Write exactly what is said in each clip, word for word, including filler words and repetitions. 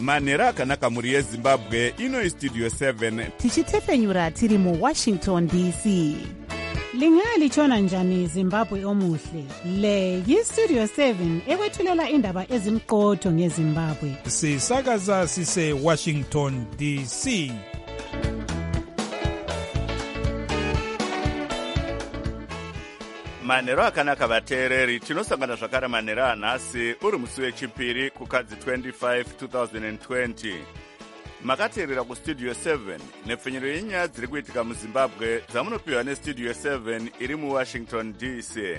manhero akanaka mhuri yezimbabwe. Ino Studio seven tichitepenyura tiri muWashington D C. Lingalitshona njani Zimbabwe omuhle? Le yiStudio seven ekwethulela indaba ezimqotho ngeZimbabwe. Sisakaza sise Washington D C. manhero akanaka vateereri. Tinosangana zvakare manhero anhasi uri musi wechipiri kukadzi twenty-five twenty twenty. Makateerera kuStudio seven nepfenyero yenyaya dziri kuitika muZimbabwe dzamunopiwa neStudio seven iri muWashington D C.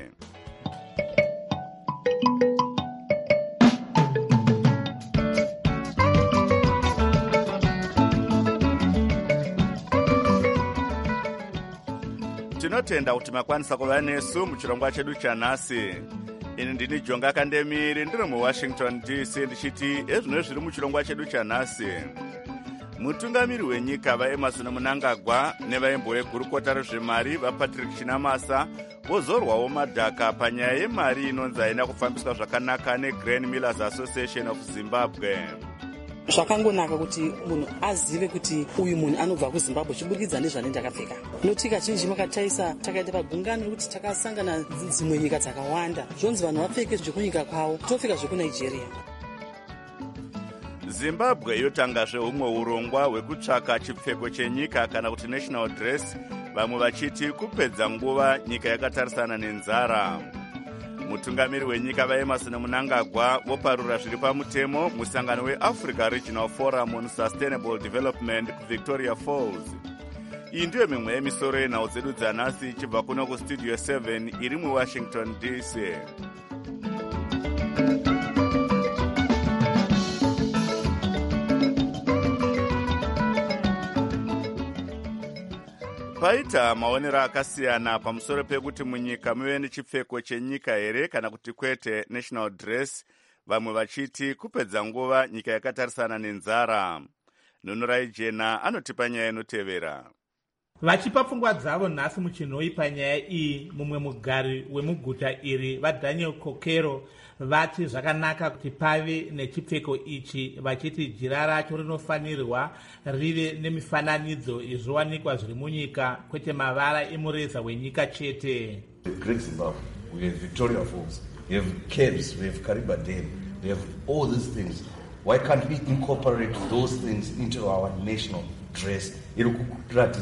Tinotenda kuti makwanisa kuva nesu muchirongwa chedu chanhasi. Ini ndini Jonga Kandemiri ndiri muWashington D C ndichiti ezvino zviri muchirongwa chedu chanhasi. Mutungamiri wenyika vaEmerson Mnangagwa nevaimbo vegurukota rezvemari vaPatrick Chinamasa vozorwawo madhaka panyaya yemari inonzi haina kufambiswa zvakanaka neGrain Millers Association of Zimbabwe. Zvakangonaka kuti munhu azive kuti uyu munhu anobva kuZimbabwe chiburikidza nezvanenge akapfeka. Noti kazhinji makataisa takaita pagungano kuti takasangana dzimwe nyika dzakawanda. Zvonzi vanhu vapfeke zvekunyika kwavo, topfeka zvekuNigeria. Zimbabwe yotangazve humwe urongwa hwekutsvaka chipfeko chenyika kana kuti national dress, vamwe vachiti kupedza nguva nyika yakatarisana nenzara. Mutungamiri wenyika vaEmerson Mnangagwa voparura zviri pamutemo musangano weAfrica Regional Forum on Sustainable Development kuVictoria Falls. Iyi ndiyo mimwe yemisoro yenhau dzedu dzanhasi ichibva kuno kuStudio seven iri muWashington D C. Paita maonero akasiyana pamusoro pekuti munyika muve nechipfeko chenyika here kana kuti kwete national dress, vamwe vachiti kupedza nguva nyika yakatarisana nenzara. Nunurai Jena anotipa nyaya inotevera. Vachipa pfungwa dzavo nhasi muchinhoi panyaya iyi, mumwe mugari wemuguta iri vaDaniel Kokero vati zvakanaka kuti pave nechipfeko ichi, vachiti jira racho rinofanirwa rive nemifananidzo yezviwanikwa zviri munyika kwete mavara emureza wenyika chete. Great Zimbabwe, we have Victoria Falls, we have caves, we have Kariba Dam, we have all these things. Why can't we incorporate those things into our national dress? That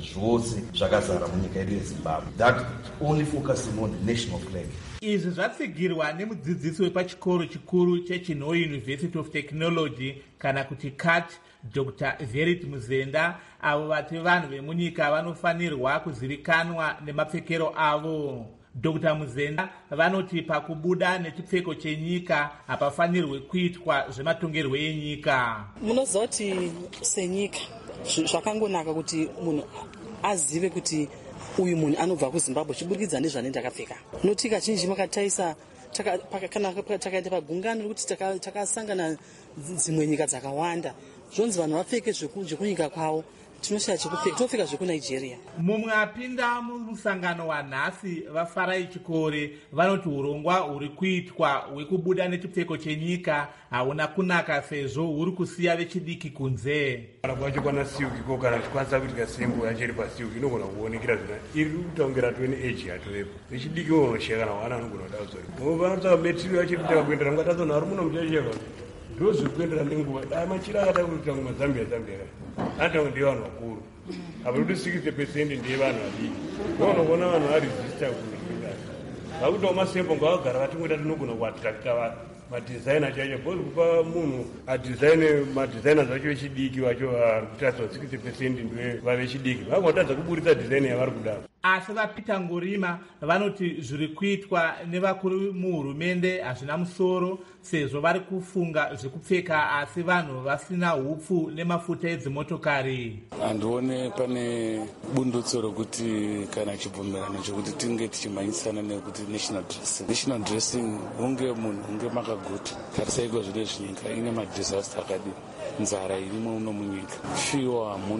only focusing on the national flag. Izvi zvatsigirwa nemudzidzisi wepachikoro chikuru cheChinhoi University of Technology kana kuti C A T, Doctor Verit Muzenda, avo vati vanhu vemunyika vanofanirwa kuzivikanwa nemapfekero avo. Doctor Muzenda vanoti pakubuda nechipfeko chenyika hapafanirwe kuitwa zvematongerwo enyika. Munoziva kuti senyika zvakangonaka kuti munhu azive kuti uyu munhu anobva kuZimbabwe chiburikidza nezvanenge akapfeka. Noti kazhinji makataisa kana takaita pagungano kuti takasangana dzimwe nyika dzakawanda. Zvonzi vanhu vapfeke zvekunyika kwavo, tinoshaya chekupfeka, topfeka zvekuNigeria. Mumwe apinda mumusangano wanhasi vaFarai Chikore vanoti urongwa huri kuitwa hwekubuda nechipfeko chenyika hauna kunaka sezvo huri kusiya vechidiki kunze. Kana kwacho kwana siuki ko kana chikwanisa kuitika sembo yachiri pasiuki inogona kuonekera zvona iri kutaungira tweni age yatorepo vechidiki unoshaya kana wana anogona kudaudzori vanotaka metiri yachiri kutaka kuendera ngatazona ari muno muchacheva ndozviri kuendera nenguva dai machira akataka kuita ngoma Zambia Zambia antawo ndiye vanhu vakuru apa kuti sixty percent ndiye vanhu vadiki ndonokuona vanhu varesista kuita vakuitawo masembo ngavagara vatingota tinogona kuatrakta vanhu madizaina chacho bhozi kupa munhu adizaine madizaina zvacho vechidiki vacho ari kutariswa sixty percent ndiwe vavechidiki vangotadza kuburitsa dizaini yavari kuda. Asi vaPeter Ngurima vanoti zviri kuitwa nevakuru muhurumende hazvina musoro sezvo vari kufunga zvekupfeka asi vanhu vasina hupfu nemafuta edzimotokari. Handione pane bundutso rokuti kana chibvumirano chokuti tinge tichimhanyisana nekuti national dressing. National dressing hunge munhu hunge makaguta tarisaiko zvine zvinyika ine madisaster akadii, nzara irimo uno munyika, fiwo hamuna,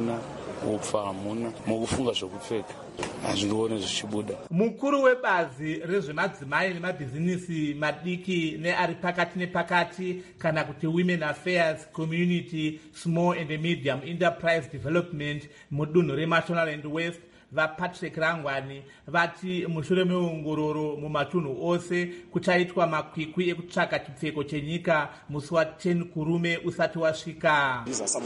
upfa hamuna, mukufunga zvokupfeka hazvindione zvichibuda. Mukuru webazi rezvemadzimai nemabhizinisi madiki neari pakati nepakati kana kuti Women Affairs Community Small and Medium Enterprise Development mudunhu reMashonaland and West vaPatrick Rangwani vati mushure meongororo mumatunhu ose kuchaitwa makwikwi ekutsvaka chipfeko chenyika musi wa ten kurume usati wasvika.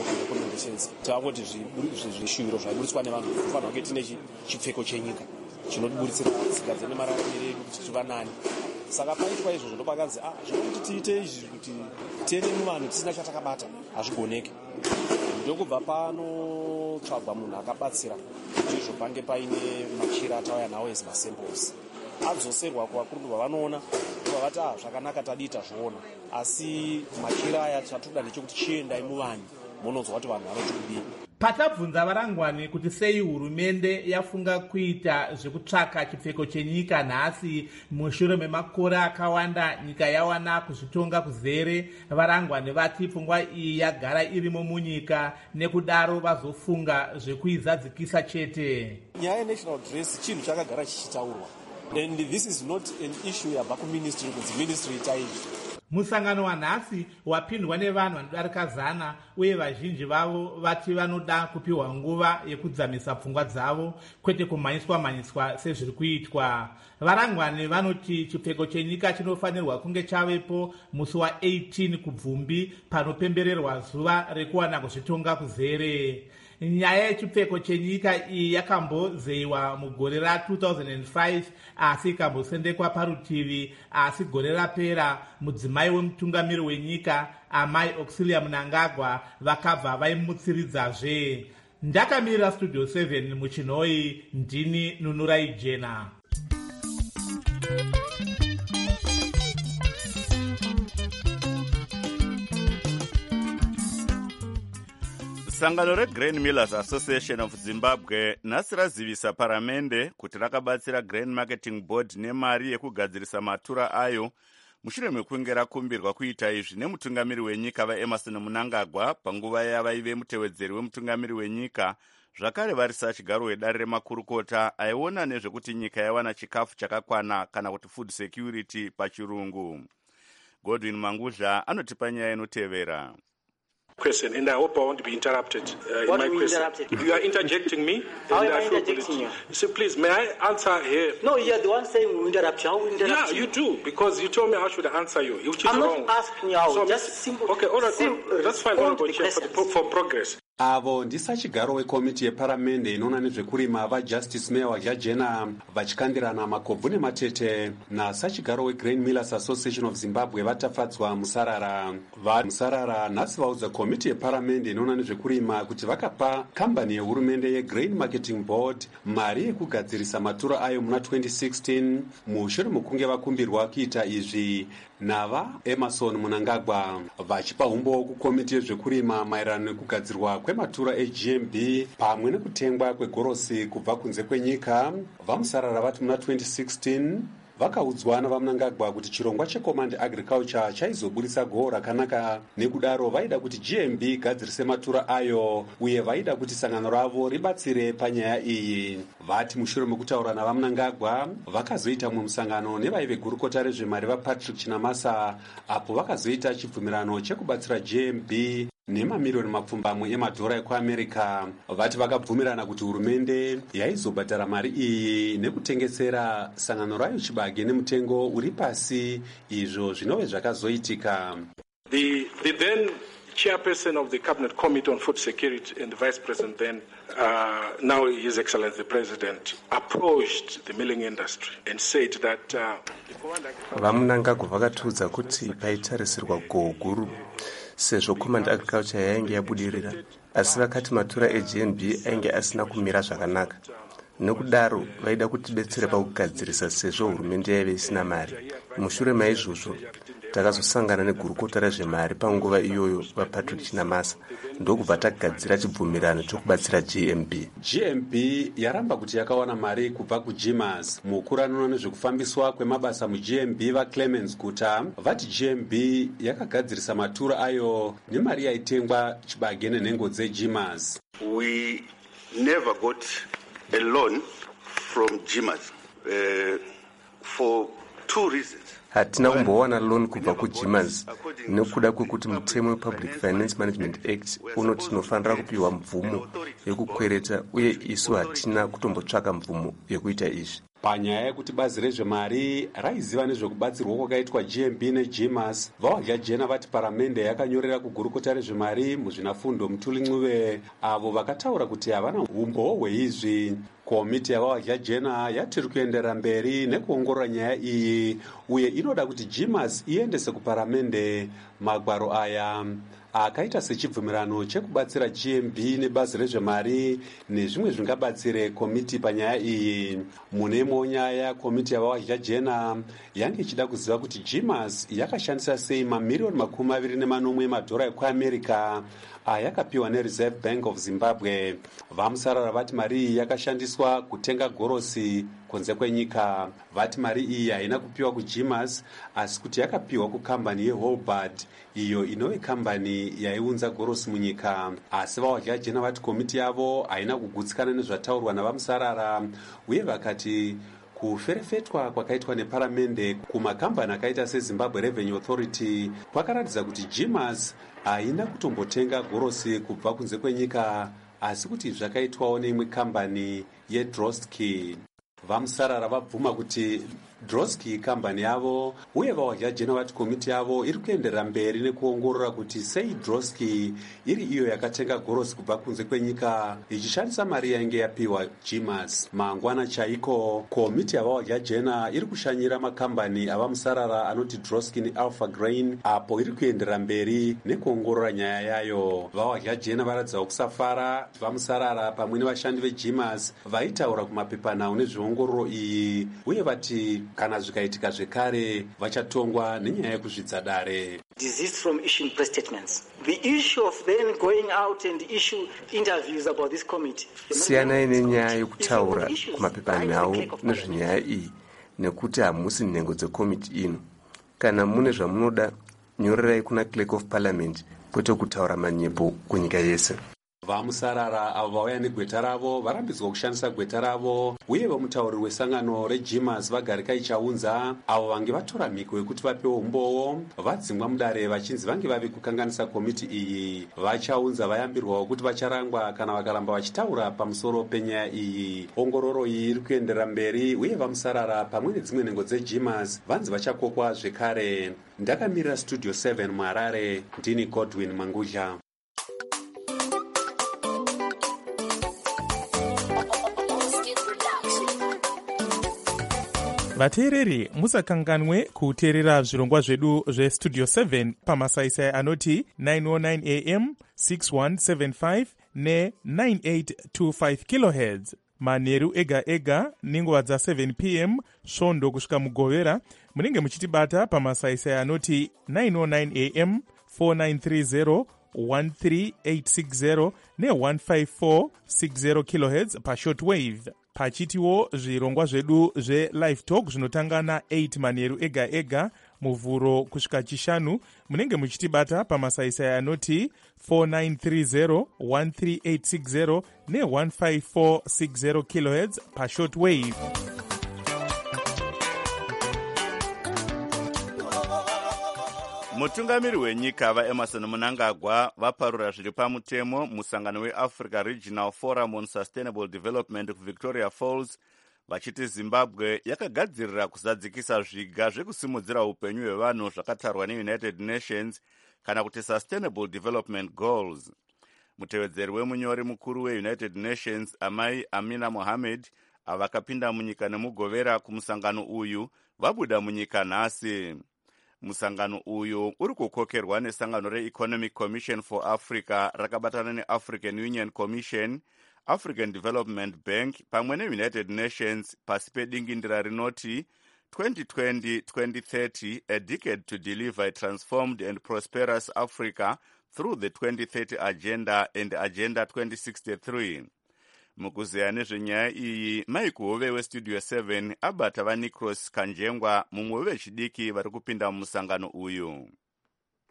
Tavoti zvishuviro zvaiburitswa nevanhu kufanira kunge tine chipfeko chenyika chinotiburitsira tsika dzenemararamiro edu kuti zviva nani. Saka paitwa izvozvo ndopakanzi ah zvinokuti tiite izvi kuti tiende muvanhu tisina chatakabata hazvigoneki. Ndokubva pano tsvagwa munhu akabatsira kuti izvo pange paine machira atauya nawo as masamples adzoserwa kuvakuru vavanoona vavati ah zvakanaka tadita zvoona, asi machira aya chatoda ndechekuti chiendai muvanhu munonzwa kuti vanhu vanoti kudii. Patabvunza varangwani kuti sei hurumende yafunga kuita zvekutsvaka chipfeko chenyika nhasi mushure memakore akawanda nyika yawana kuzvitonga kuzere, varangwani vati pfungwa iyi yagara irimo munyika nekudaro vazofunga zvekuizadzikisa chete. Nyaya yenational dress chinhu chakagara chichitaurwa, and this is not an issue yabva kuministry kuti ministry itaizvi. Musangano wanhasi wapindwa nevanhu vanodarika zana uye vazhinji vavo vati vanoda kupiwa nguva yekudzamisa pfungwa dzavo kwete kumhanyiswa mhanyiswa sezviri kuitwa. Varangwani vanoti chipfeko chenyika chinofanirwa kunge chavepo musi wa eighteen kubvumbi panopembererwa zuva rekuwana kuzvitonga kuzere. Nyaya yechipfeko chenyika iyi yakambozeyiwa mugore ra two thousand five asi ikambosendekwa parutivi, asi gore rapera mudzimai wemutungamiri wenyika amai Auxilia Mnangagwa vakabva vaimutsiridzazve. Ndakamirira Studio seven muchinhoi, ndini Nunurai Jena. Sangano reGrain Millers Association of Zimbabwe nhasi razivisa paramende kuti rakabatsira Grain Marketing Board nemari yekugadzirisa matura ayo mushure mekunge rakumbirwa kuita izvi nemutungamiri wenyika vaEmmerson Mnangagwa panguva yavaive mutevedzeri wemutungamiri wenyika, zvakare varisa chigaro wedare remakurukota aiona nezvekuti nyika yawana chikafu chakakwana kana kuti food security pachirungu. Godwin Mangudla anotipa nyaya inotevera. Question, and I hope I won't be interrupted. Uh, what in my are you question. interrupted? You are interjecting me. How and am I I feel interjecting you? So please, may I answer here? No, you are the one saying we interrupt you. How we interrupt yeah, you? you do, because you told me how should I answer you, which is I'm wrong. not asking you how, so, just simple. Okay, all right, simple, all, that's fine, Honorable Chair, for, for progress. avo ndisachigaro wekomiti yeparamende inoona nezvekurima vajustice mayor wajajena vachikandirana makobvu nematete nasachigaro weGrain Millers Association of Zimbabwe vatafadzwa musarara. Musarara nhasi vaudza komiti yeparamende inoona nezvekurima kuti vakapa kambani yehurumende yeGrain Marketing Board mari yekugadzirisa matura ayo muna twenty sixteen mushure mekunge vakumbirwa kuita izvi navaEmmerson Mnangagwa, vachipa umbo kukomiti yezvekurima maererano nekugadzirwa kwematura eG M B pamwe nekutengwa kwegorosi kubva kunze kwenyika. Vamusarara vati muna twenty sixteen vakaudzwa navaMnangagwa kuti chirongwa checommand agriculture chaizobudisa gohwo rakanaka, nekudaro vaida kuti G M B igadzirise matura ayo uye vaida kuti sangano ravo ribatsire panyaya iyi. Vati mushure mekutaura navaMnangagwa vakazoita mumwe musangano nevaive gurukota rezvemari vaPatrick Chinamasa, apo vakazoita chibvumirano chekubatsira G M B nemamiriyoni mapfumbamwe emadhora ekuamerica. Vati vakabvumirana kuti hurumende yaizobhadhara mari iyi nekutengesera sangano rayo chibage nemutengo uri pasi, izvo zvinove zvakazoitika. The, the then chairperson of the Cabinet Committee on Food Security and the Vice President then, uh, now His Excellency the President, approached the milling industry and said that uh, vaMnangagwa vakatiudza kuti paitarisirwa gohwo guru sezvo command agriculture yainge yabudirira, asi vakati matura eG M B ainge asina kumira zvakanaka. Nokudaro vaida kutibetsera pakugadzirisa sezvo hurumende yaive isina mari. Mushure maizvozvo takazosangana negurukota rezvemari panguva iyoyo vaPatrick Chinamasa, ndokubva tagadzira chibvumirano chokubatsira G M B. G M B yaramba kuti yakawana mari kubva kuG M A S. Mukuru anoona nezvekufambiswa kwemabasa muG M B vaClemens Guta vati G M B yakagadzirisa matura ayo nemari yaitengwa chibage nenhengo dzeG M A S. We never got a loan from G M A S uh, for two reasons. hatina kumbowana loan kubva kuG M A S nekuda kwekuti mutemo wepublic finance management act unoti tinofanira kupiwa mvumo yekukwereta uye isu hatina kutombotsvaka mvumo yekuita izvi. Panyaya yekuti bazi rezvemari raiziva nezvekubatsirwa kwakaitwa G M B neG M A S, vawadyajena vati paramende yakanyorera kugurukota rezvemari muzvinafundo Mutuli Ncube avo vakataura kuti havana umbowo hweizvi. Komiti yavawadyajena yatiri kuenderera mberi nekuongorora nyaya iyi uye inoda kuti G M A S iendese kuparamende magwaro aya akaita sechibvumirano chekubatsira G M B nebazi rezvemari nezvimwe zvingabatsire komiti panyaya iyi. Mune imwe nyaya komiti yavawadyajena yange ichida kuziva kuti G M A S yakashandisa sei mamiriyoni makumi maviri nemanomwe emadhora ekuamerica ayakapiwa neReserve Bank of Zimbabwe. Vamusarara vati mari iyi yakashandiswa kutenga gorosi kunze kwenyika. Vati mari iyi haina kupiwa kuG M A S asi kuti yakapiwa kukambani yeHobart iyo inove kambani yaiunza gorosi munyika. Asi vawadyajena vati komiti yavo haina kugutsikana nezvataurwa navamusarara uye vakati kuferefetwa kwakaitwa neparamende kumakambani akaita seZimbabwe Revenue Authority kwakaratidza kuti G M A S haina kutombotenga gorosi kubva kunze kwenyika asi kuti zvakaitwawo neimwe kambani yeDrosky. Vamusarara vabvuma kuti Drosky kambani yavo uye vawadyajena vati komiti yavo iri kuenderera mberi nekuongorora kuti sei Drosky iri iyo yakatenga gorosi kubva kunze kwenyika ichishandisa mari yainge yapiwa G M A S. Mangwana chaiko komiti yavawadyajena iri kushanyira makambani avamusarara anoti Drosky neAlpha Grain apo iri kuenderera mberi nekuongorora nyaya yayo. Vawadyajena varatidza kusafara vamusarara pamwe nevashandi veG M A S vaitaura kumapepanhau nezveongororo iyi uye vati kana zvikaitika zvekare vachatongwa nenyaya yekuzvidza dare. Desist from issuing press statements. The issue of then going out and issue interviews about this committee. Siyanai nenyaya yekutaura kumapepanhau nezvenyaya iyi nekuti hamusi nhengo dzekomiti ino. Kana mune zvamunoda nyorerai kuna Clerk of Parliament kwete kutaura manyepo kunyika yese. Vamusarara avo vauya negweta ravo varambidzwa kushandisa gweta ravo uye vamutauri wesangano reG M A S vagarika ichaunza avo vange vatora mhiko yekuti vapewo umbowo vadzimwa mudare vachinzi vange vavi kukanganisa komiti iyi. Vachaunza vayambirwawo kuti vacharangwa kana vakaramba vachitaura pamusoro penyaya iyi. Ongororo iyi iri kuenderera mberi uye vamusarara pamwe nedzimwe nhengo dzeG M A S vanzi vachakokwa zvekare. Ndakamirira Studio seven muHarare, ndini Godwin Mangudya. vateereri musakanganwe kuteerera zvirongwa zvedu zvestudio seven pamasaisai anoti nine oh nine a m sixty-one seventy-five ne-ninety-eight twenty-five kilohertz manheru ega ega nenguva dza-seven p m svondo kusvika mugovera. Munenge muchitibata pamasaisai anoti nine oh nine a m forty-nine thirty one three eight sixty ne one five four sixty kilohertz pashortwave. Pachitiwo zvirongwa zvedu zve-live talk zvinotanga na-eight manheru ega ega muvhuro kusvika chishanu. Munenge muchitibata pamasaisai anoti forty-nine thirty one three eight sixty ne one five four sixty kilohertz pashortwave. Mutungamiri wenyika vaEmerson Mnangagwa vaparura zviri pamutemo musangano weAfrica Regional Forum on Sustainable Development kuVictoria Falls vachiti Zimbabwe yakagadzirira kuzadzikisa zviga zvekusimudzira upenyu hwevanhu zvakatarwa neUnited Nations kana kuti Sustainable Development Goals. Mutevedzeri wemunyori mukuru weUnited Nations Amai Amina Mohamed avakapinda munyika nemugovera kumusangano uyu vabuda munyika nhasi. Musangano uyu uri kukokerwa nesangano reEconomic Commission for Africa rakabatana neAfrican Union Commission, African Development Bank pamwe neUnited Nations pasi pedingindira rinoti twenty twenty to twenty thirty, a decade to deliver a transformed and prosperous Africa through the twenty thirty Agenda and Agenda twenty sixty-three. Mukuzeya nezvenyaya iyi maikuhove westudio seven abata vaNicros Kanjengwa mumwe wevechidiki vari kupinda mumusangano uyu.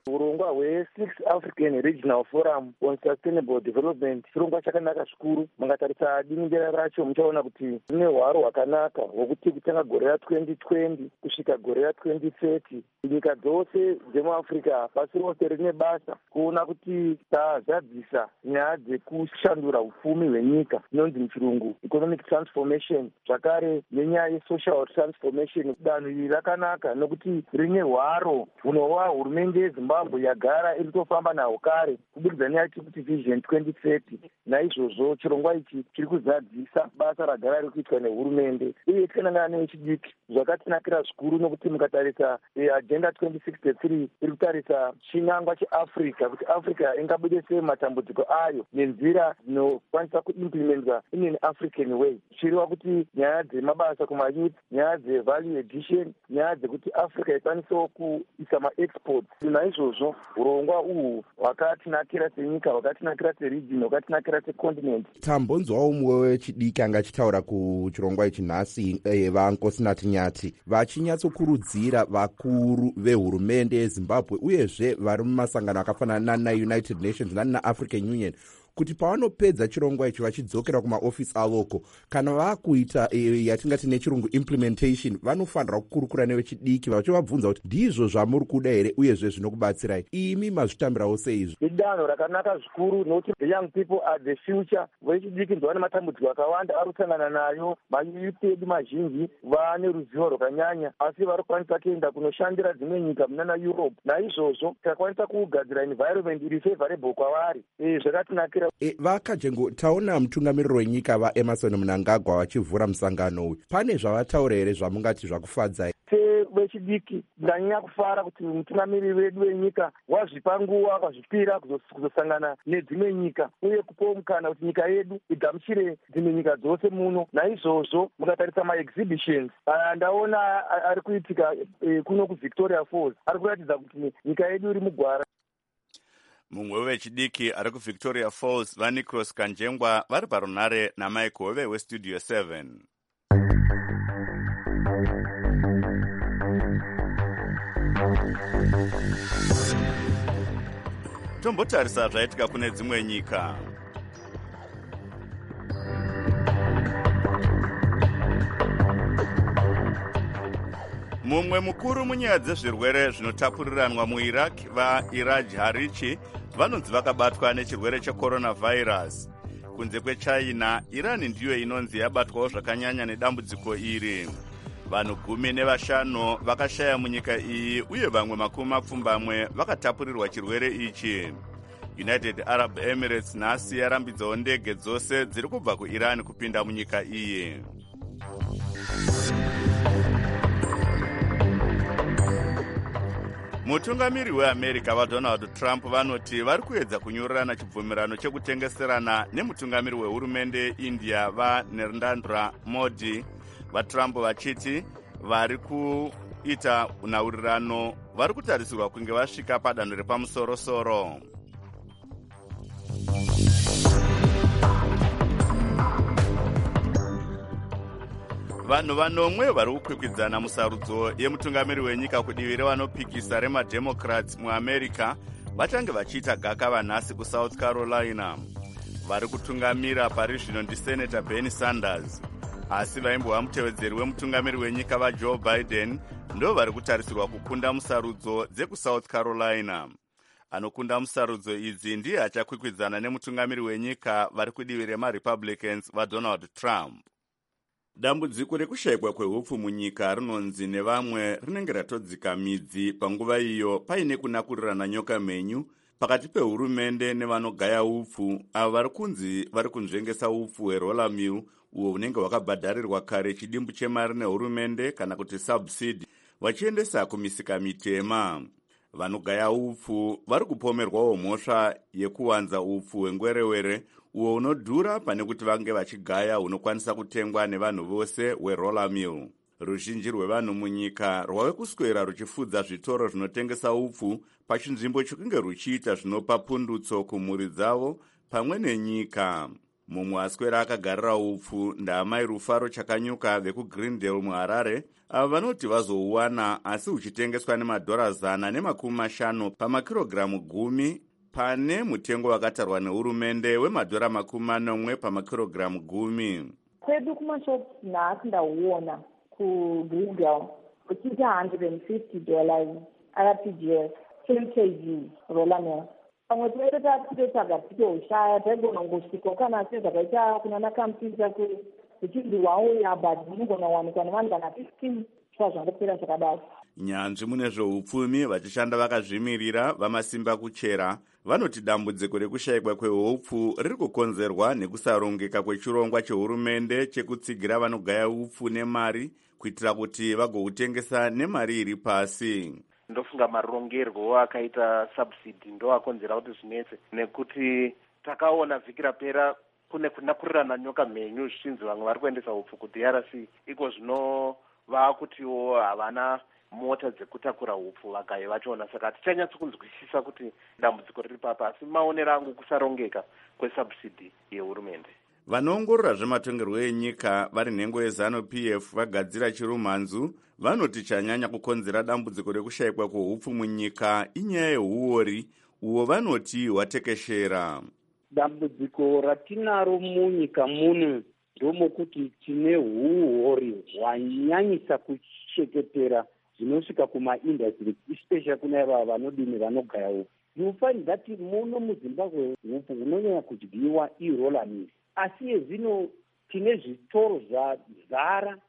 urongwa hwesixth African Regional Forum on Sustainable Development chirongwa chakanaka zvikuru. Mungatarisa diningira racho muchaona kuti rine hwaro hwakanaka hwokuti kutanga gore ra-twenty twenty kusvika gore ra-twenty thirty nyika dzose dzemuafrica pasi rose rine basa kuona kuti tazadzisa nyaya dzekushandura upfumi hwenyika inonzi muchirungu economic transformation, zvakare nenyaya yesocial transformation. Danho iri rakanaka nokuti rine hwaro hunova hurumende yezimbabwe yagara iri kutofamba nahwo kare kubudikidza neyati kuti vision twenty thirty. Naizvozvo chirongwa ichi chiri kuzadzisa basa ragara riri kuitwa nehurumende uye tikanangana nechidiki zvakatinakira zvikuru nokuti mukatarisa agenda twenty sixty-three iri kutarisa chinangwa cheafrica kuti africa ingabude sei matambudziko ayo nenzira dzinokwanisa kuimplementwa in an African way. Chiriwa kuti nyaya dzemabasa kumayouth, nyaya dzevalue addition, nyaya dzekuti africa ikwanisewo kuisa maexports. Naizvozvo urongwa uhwu hwakatinakira senyika, hwakatinakira seregion, hwakatinakira secontinent. Tambonzwawo umwe wechidiki anga achitaura kuchirongwa ichi nhasi Eva Nkosinathi Nyati vachinyatsokurudzira vakuru vehurumende yeZimbabwe uyezve vari mumasangano akafanana naUnited Nations naAfrican Union kuti pavanopedza chirongwa ichi vachidzokera kumaofisi avoko kana vakuita e, yatingati nechirungu implementation vanofanira kukurukura nevechidiki vachivabvunza kuti ndizvo zvamuri kuda here uyezve zvinokubatsirai. Imi mazvitambirawo seizvo? Idanho rakanaka zvikuru nokuti the young people are the future. Vechidiki ndivo vane matambudziko akawanda ari kusangana nayo. Mayuth edu mazhinji vane ruzivo rwakanyanya asi vari kukwanisa kuenda kunoshandira dzimwe nyika munana Europe. Naizvozvo takakwanisa kugadzira environment iri favorable kwavari. E, zvakatinakira. E, vakajengo taona mutungamiriri wenyika vaEmerson Mnangagwa vachivhura musangano uyu. Pane zvavataura here zvamungati zvakufadzai? Vechidiki ndanyanya kufara kuti mutungamiriri wedu wenyika wazvipa nguva akazvipira kuzosangana nedzimwe nyika uye kupawo mukana kuti nyika yedu igamuchire dzimwe nyika dzose muno. Naizvozvo mukatarisa maexhibitions ndaona ari kuitika kuno kuVictoria Falls ari kuratidza kuti nyika yedu iri mugwara. Mumwe wechidiki ari kuVictoria Falls vaNicholas Kanjengwa vari parunhare naMike Hove weStudio seven. Tombotarisa zvaitika kune dzimwe nyika. Mumwe mukuru munyaya dzezvirwere zvinotapuriranwa muIraq vaIraj Harichi vanonzi vakabatwa nechirwere checoronavirus. Kunze kweChina, Iran ndiyo inonzi yabatwawo zvakanyanya nedambudziko iri. Vanhu gumi nevashanu vakashaya munyika iyi uye vamwe makumi mapfumbamwe vakatapurirwa chirwere ichi. United Arab Emirates nhasi yarambidzawo ndege dzose dziri kubva kuIran kupinda munyika iyi. Mutungamiri weAmerica vaDonald Trump vanoti vari kuedza kunyorerana chibvumirano chekutengeserana nemutungamiri wehurumende yeIndia vaNarendra Modi. VaTrump vachiti vari kuita nhaurirano vari kutarisirwa kunge vasvika padanho repamusoro-soro. Vanhu vanomwe vari kukwikwidzana musarudzo yemutungamiri wenyika kudivi revanopikisa remademocrats muAmerica vachange vachiita gakava nhasi kuSouth Carolina. Vari kutungamira pari zvino ndiSenator Bernie Sanders, asi vaimbova mutevedzeri wemutungamiri wenyika vaJoe Biden ndo vari kutarisirwa kukunda musarudzo dzekuSouth Carolina. Anokunda musarudzo idzi ndiye achakwikwidzana nemutungamiri wenyika vari kudivi remaRepublicans vaDonald Trump. Dambudziko rekushayikwa kwehupfu munyika rinonzi nevamwe rinenge ratodzika midzi panguva iyo paine kunakurirana nyoka menyu pakati pehurumende nevanogaya upfu avo vari kunzi vari kunzvengesa upfu hweroller mill uwo unenge hwakabhadharirwa kare chidimbu chemari nehurumende kana kuti subsidi vachiendesa kumisika mitema. Vanogaya upfu vari kupomerwawo mhosva yekuwanza upfu hwengwerewere uwo unodhura pane kuti vange vachigaya hunokwanisa kutengwa nevanhu vose hweroller mill. Ruzhinji rwevanhu munyika rwave kuswera ruchifudza zvitoro zvinotengesa upfu pachinzvimbo chokunge ruchiita zvinopa pundutso kumhuri dzavo pamwe nenyika. mumwe aswera akagarira upfu ndaamai Rufaro Chakanyuka vekuGreendale muHarare, avo vanoti vazouwana asi uchitengeswa nemadhora zana nemakumi mashanu pamakirogiramu gumi pane mutengo wakatarwa nehurumende wemadhora makumi manomwe pamakirogiramu gumi. Kwedu kumashops nhasi ndauona kuGreendale uchiita one hundred fifty dollars R P G S ten kilograms roller mill. Pamwe tinenge tatitotsvaga titoshaya taigona ngosvika kana sezvakaita kunana kampisa zvichibvi wauya but munogona wanikwa nevanhu kana fifteen zviva zvangopera zvakadaro. Nyanzvi mune zveupfumi vachishanda vakazvimirira vamasimba kuchera vanoti dambudziko rekushayikwa kweupfu riri kukonzerwa nekusarongeka kwechirongwa chehurumende chekutsigira vanogaya upfu nemari kuitira kuti vagoutengesa nemari iri pasi. Ndofunga marongerwo akaita subsidy ndo akonzera kuti zvinetse, nekuti takaona vhiki rapera kune kunakurirana nyoka mhenyu zvichinzi vamwe vari kuendesa upfu ku D R C, iko zvino vaakutiwo havana mota dzekutakura upfu vagayi vachiona. Saka tichanyatsokunzwisisa kuti dambudziko riri papa, asi maonero angu kusarongeka kwesubsidy yehurumende. Vanoongorora zvematongerwo enyika vari nhengo yeZanu P F vagadzira chirumhanzu vanoti chanyanya kukonzera dambudziko rekushayikwa kweupfu munyika inyaya yehuori uwo vanoti hwatekeshera. Dambudziko ratinaro munyika muno ndomokuti tine huori hwanyanyisa kucheketera zvinosvika kumaindustry, especially kuna ava vanodini vanogaya upfu. You find that muno muZimbabwe upfu hunonyanya kudyiwa iroller mill, asi yezvino tine zvitoro zvazara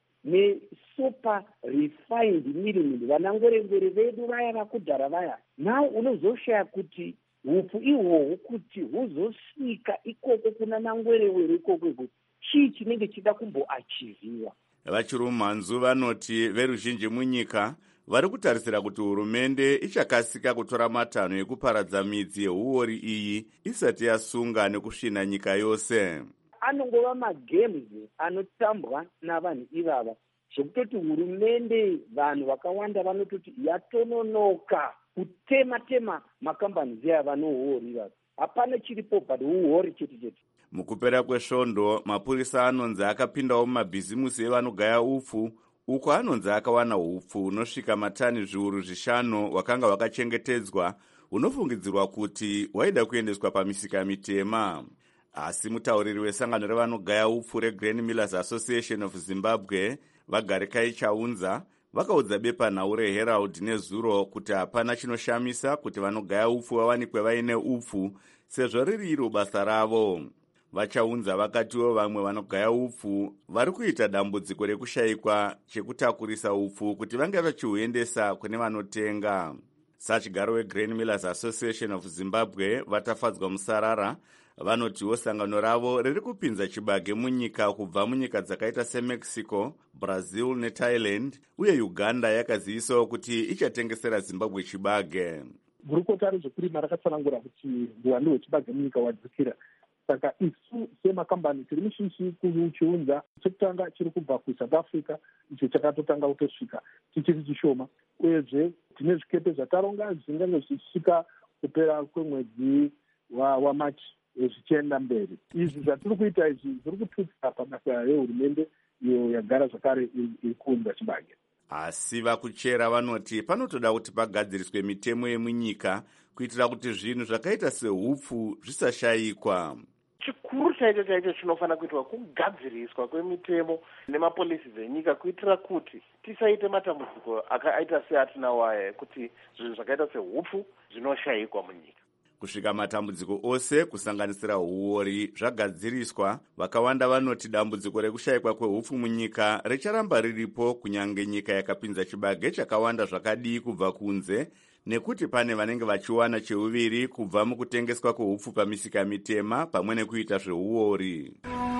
nesuper refined mill mill. Vanangwerengwere vedu vaya vakudhara vaya now unozoshaya kuti upfu ihwohwo kuti huzosvika ikoko kuna nangwerewere ikoko chii chinenge chida kumboachiviwa. Vachirumhanzu vanoti veruzhinji munyika vari kutarisira kuti hurumende ichakasika kutora matanho ekuparadza midzi yehuori iyi isati yasunga nekusvina nyika yose. Anongova magames anotambwa navanhu ivava zvekutoti hurumende vanhu vakawanda vanototi yatononoka kutema tema makambani aya vanohuori ivava. Hapana chiripo but huori chete chete. Mukupera kwesvondo mapurisa anonzi akapindawo mumabhizimusi evanogaya upfu uko anonzi akawana upfu unosvika matani zviuru zvishanu wakanga wakachengetedzwa unofungidzirwa kuti waida kuendeswa pamisika mitema. Asi mutauriri wesangano revanogaya upfu reGrain Millers Association of Zimbabwe Vagarikai Chaunza vakaudza bepanhau reHerald nezuro kuti hapana chinoshamisa kuti vanogaya upfu vawanikwe vaine upfu sezvo riri iro basa ravo. Vachaunza vakatiwo vamwe vanogaya upfu vari kuita dambudziko rekushayikwa chekutakurisa upfu kuti vange vachihuendesa kune vanotenga. Sachigaro weGrain Millers Association of Zimbabwe vatafadzwa musarara vanotiwo sangano ravo riri kupinza chibage munyika kubva munyika dzakaita seMexico, Brazil neThailand uye Uganda yakazivisawo kuti ichatengesera Zimbabwe chibage. Gurukota rezvekurima rakatsanangura kuti uwandu hwechibage munyika wadzikira. Saka isu semakambani tiri mishishi kuchiunza chekutanga chiri kubva kuSouth Africa icho chakatotanga kutosvika chichiri chishoma, uyezve tine zvikepe zvataronga zvingange zvichisvika kupera kwemwedzi waMachi zvichienda mberi. Izvi zvatiri kuita izvi zviri kututsa pabasa yehurumende iyo yagara zvakare iri kuunza chibage. Asi vakuchera vanoti panotoda kuti pagadziriswe mitemo yemunyika kuitira kuti zvinhu zvakaita seupfu zvisashayikwa. Chikuru chaicho chaicho chinofanira kuitwa kugadziriswa kwemitemo nemapolisi dzenyika kuitira kuti tisaite matambudziko akaita seatinawo aya kuti zvinhu zvakaita seupfu zvinoshayikwa munyika. Kusvika matambudziko ose kusanganisira huori zvagadziriswa, vakawanda vanoti dambudziko rekushayikwa kweupfu munyika richaramba riripo kunyange nyika yakapinza chibage chakawanda zvakadii kubva kunze, nekuti pane vanenge vachiwana cheuviri kubva mukutengeswa kweupfu pamisika mitema pamwe nekuita zvehuori.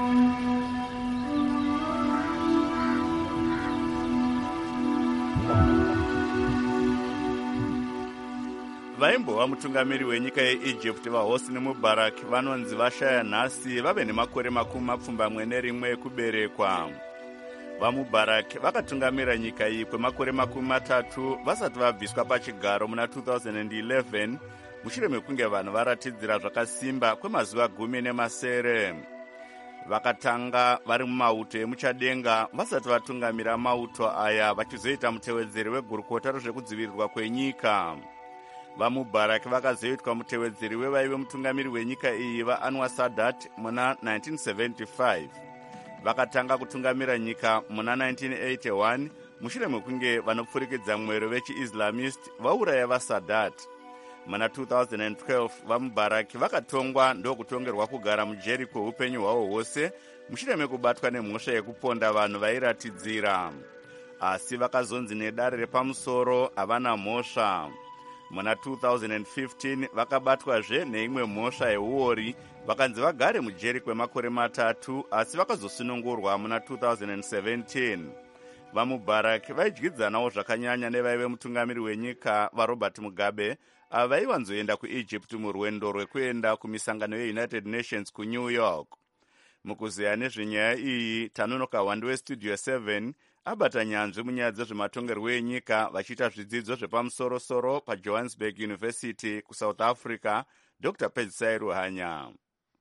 Vaimbova mutungamiri wenyika yeEgypt vaHosni Mubarak vanonzi vashaya nhasi vave nemakore makumi mapfumbamwe nerimwe ekuberekwa. VaMubarak vakatungamira nyika iyi kwemakore makumi matatu vasati vabviswa pachigaro muna two thousand eleven mushure mekunge vanhu varatidzira zvakasimba kwemazuva gumi nemasere. vakatanga vari mumauto emuchadenga vasati vatungamira mauto aya vachizoita mutevedzeri wegurukota rezvekudzivirirwa kwenyika. VaMubarak vakazoitwa mutevedzeri wevaive mutungamiri wenyika iyi vaAnwar Sadat muna nineteen seventy-five. Vakatanga kutungamira nyika muna nineteen eighty-one mushure mekunge vanopfurikidza mwero vechi-Islamist vauraya vaSadat. Muna two thousand twelve vaMubarak vakatongwa ndokutongerwa kugara mujeri kweupenyu hwavo hwose mushure mekubatwa nemhosva yekuponda vanhu vairatidzira, asi vakazonzi nedare repamusoro havana mhosva. Muna two thousand fifteen vakabatwazve neimwe mhosva yeuori vakanzi vagare mujeri kwemakore matatu, asi vakazosunungurwa muna two thousand seventeen. VaMubarak vaidyidzanawo zvakanyanya nevaive mutungamiri wenyika vaRobert Mugabe ava vaiwanzoenda kuEgypt murwendo rwekuenda kumisangano yeUnited Nations kuNew York. Mukuzeya nezvenyaya iyi, Tanonoka Wande weStudio seven abata nyanzvi munyaya dzezvematongerwo enyika vachiita zvidzidzo zvepamusoro-soro paJohannesburg University kuSouth Africa, Doctor Pedzisai Ruhanya.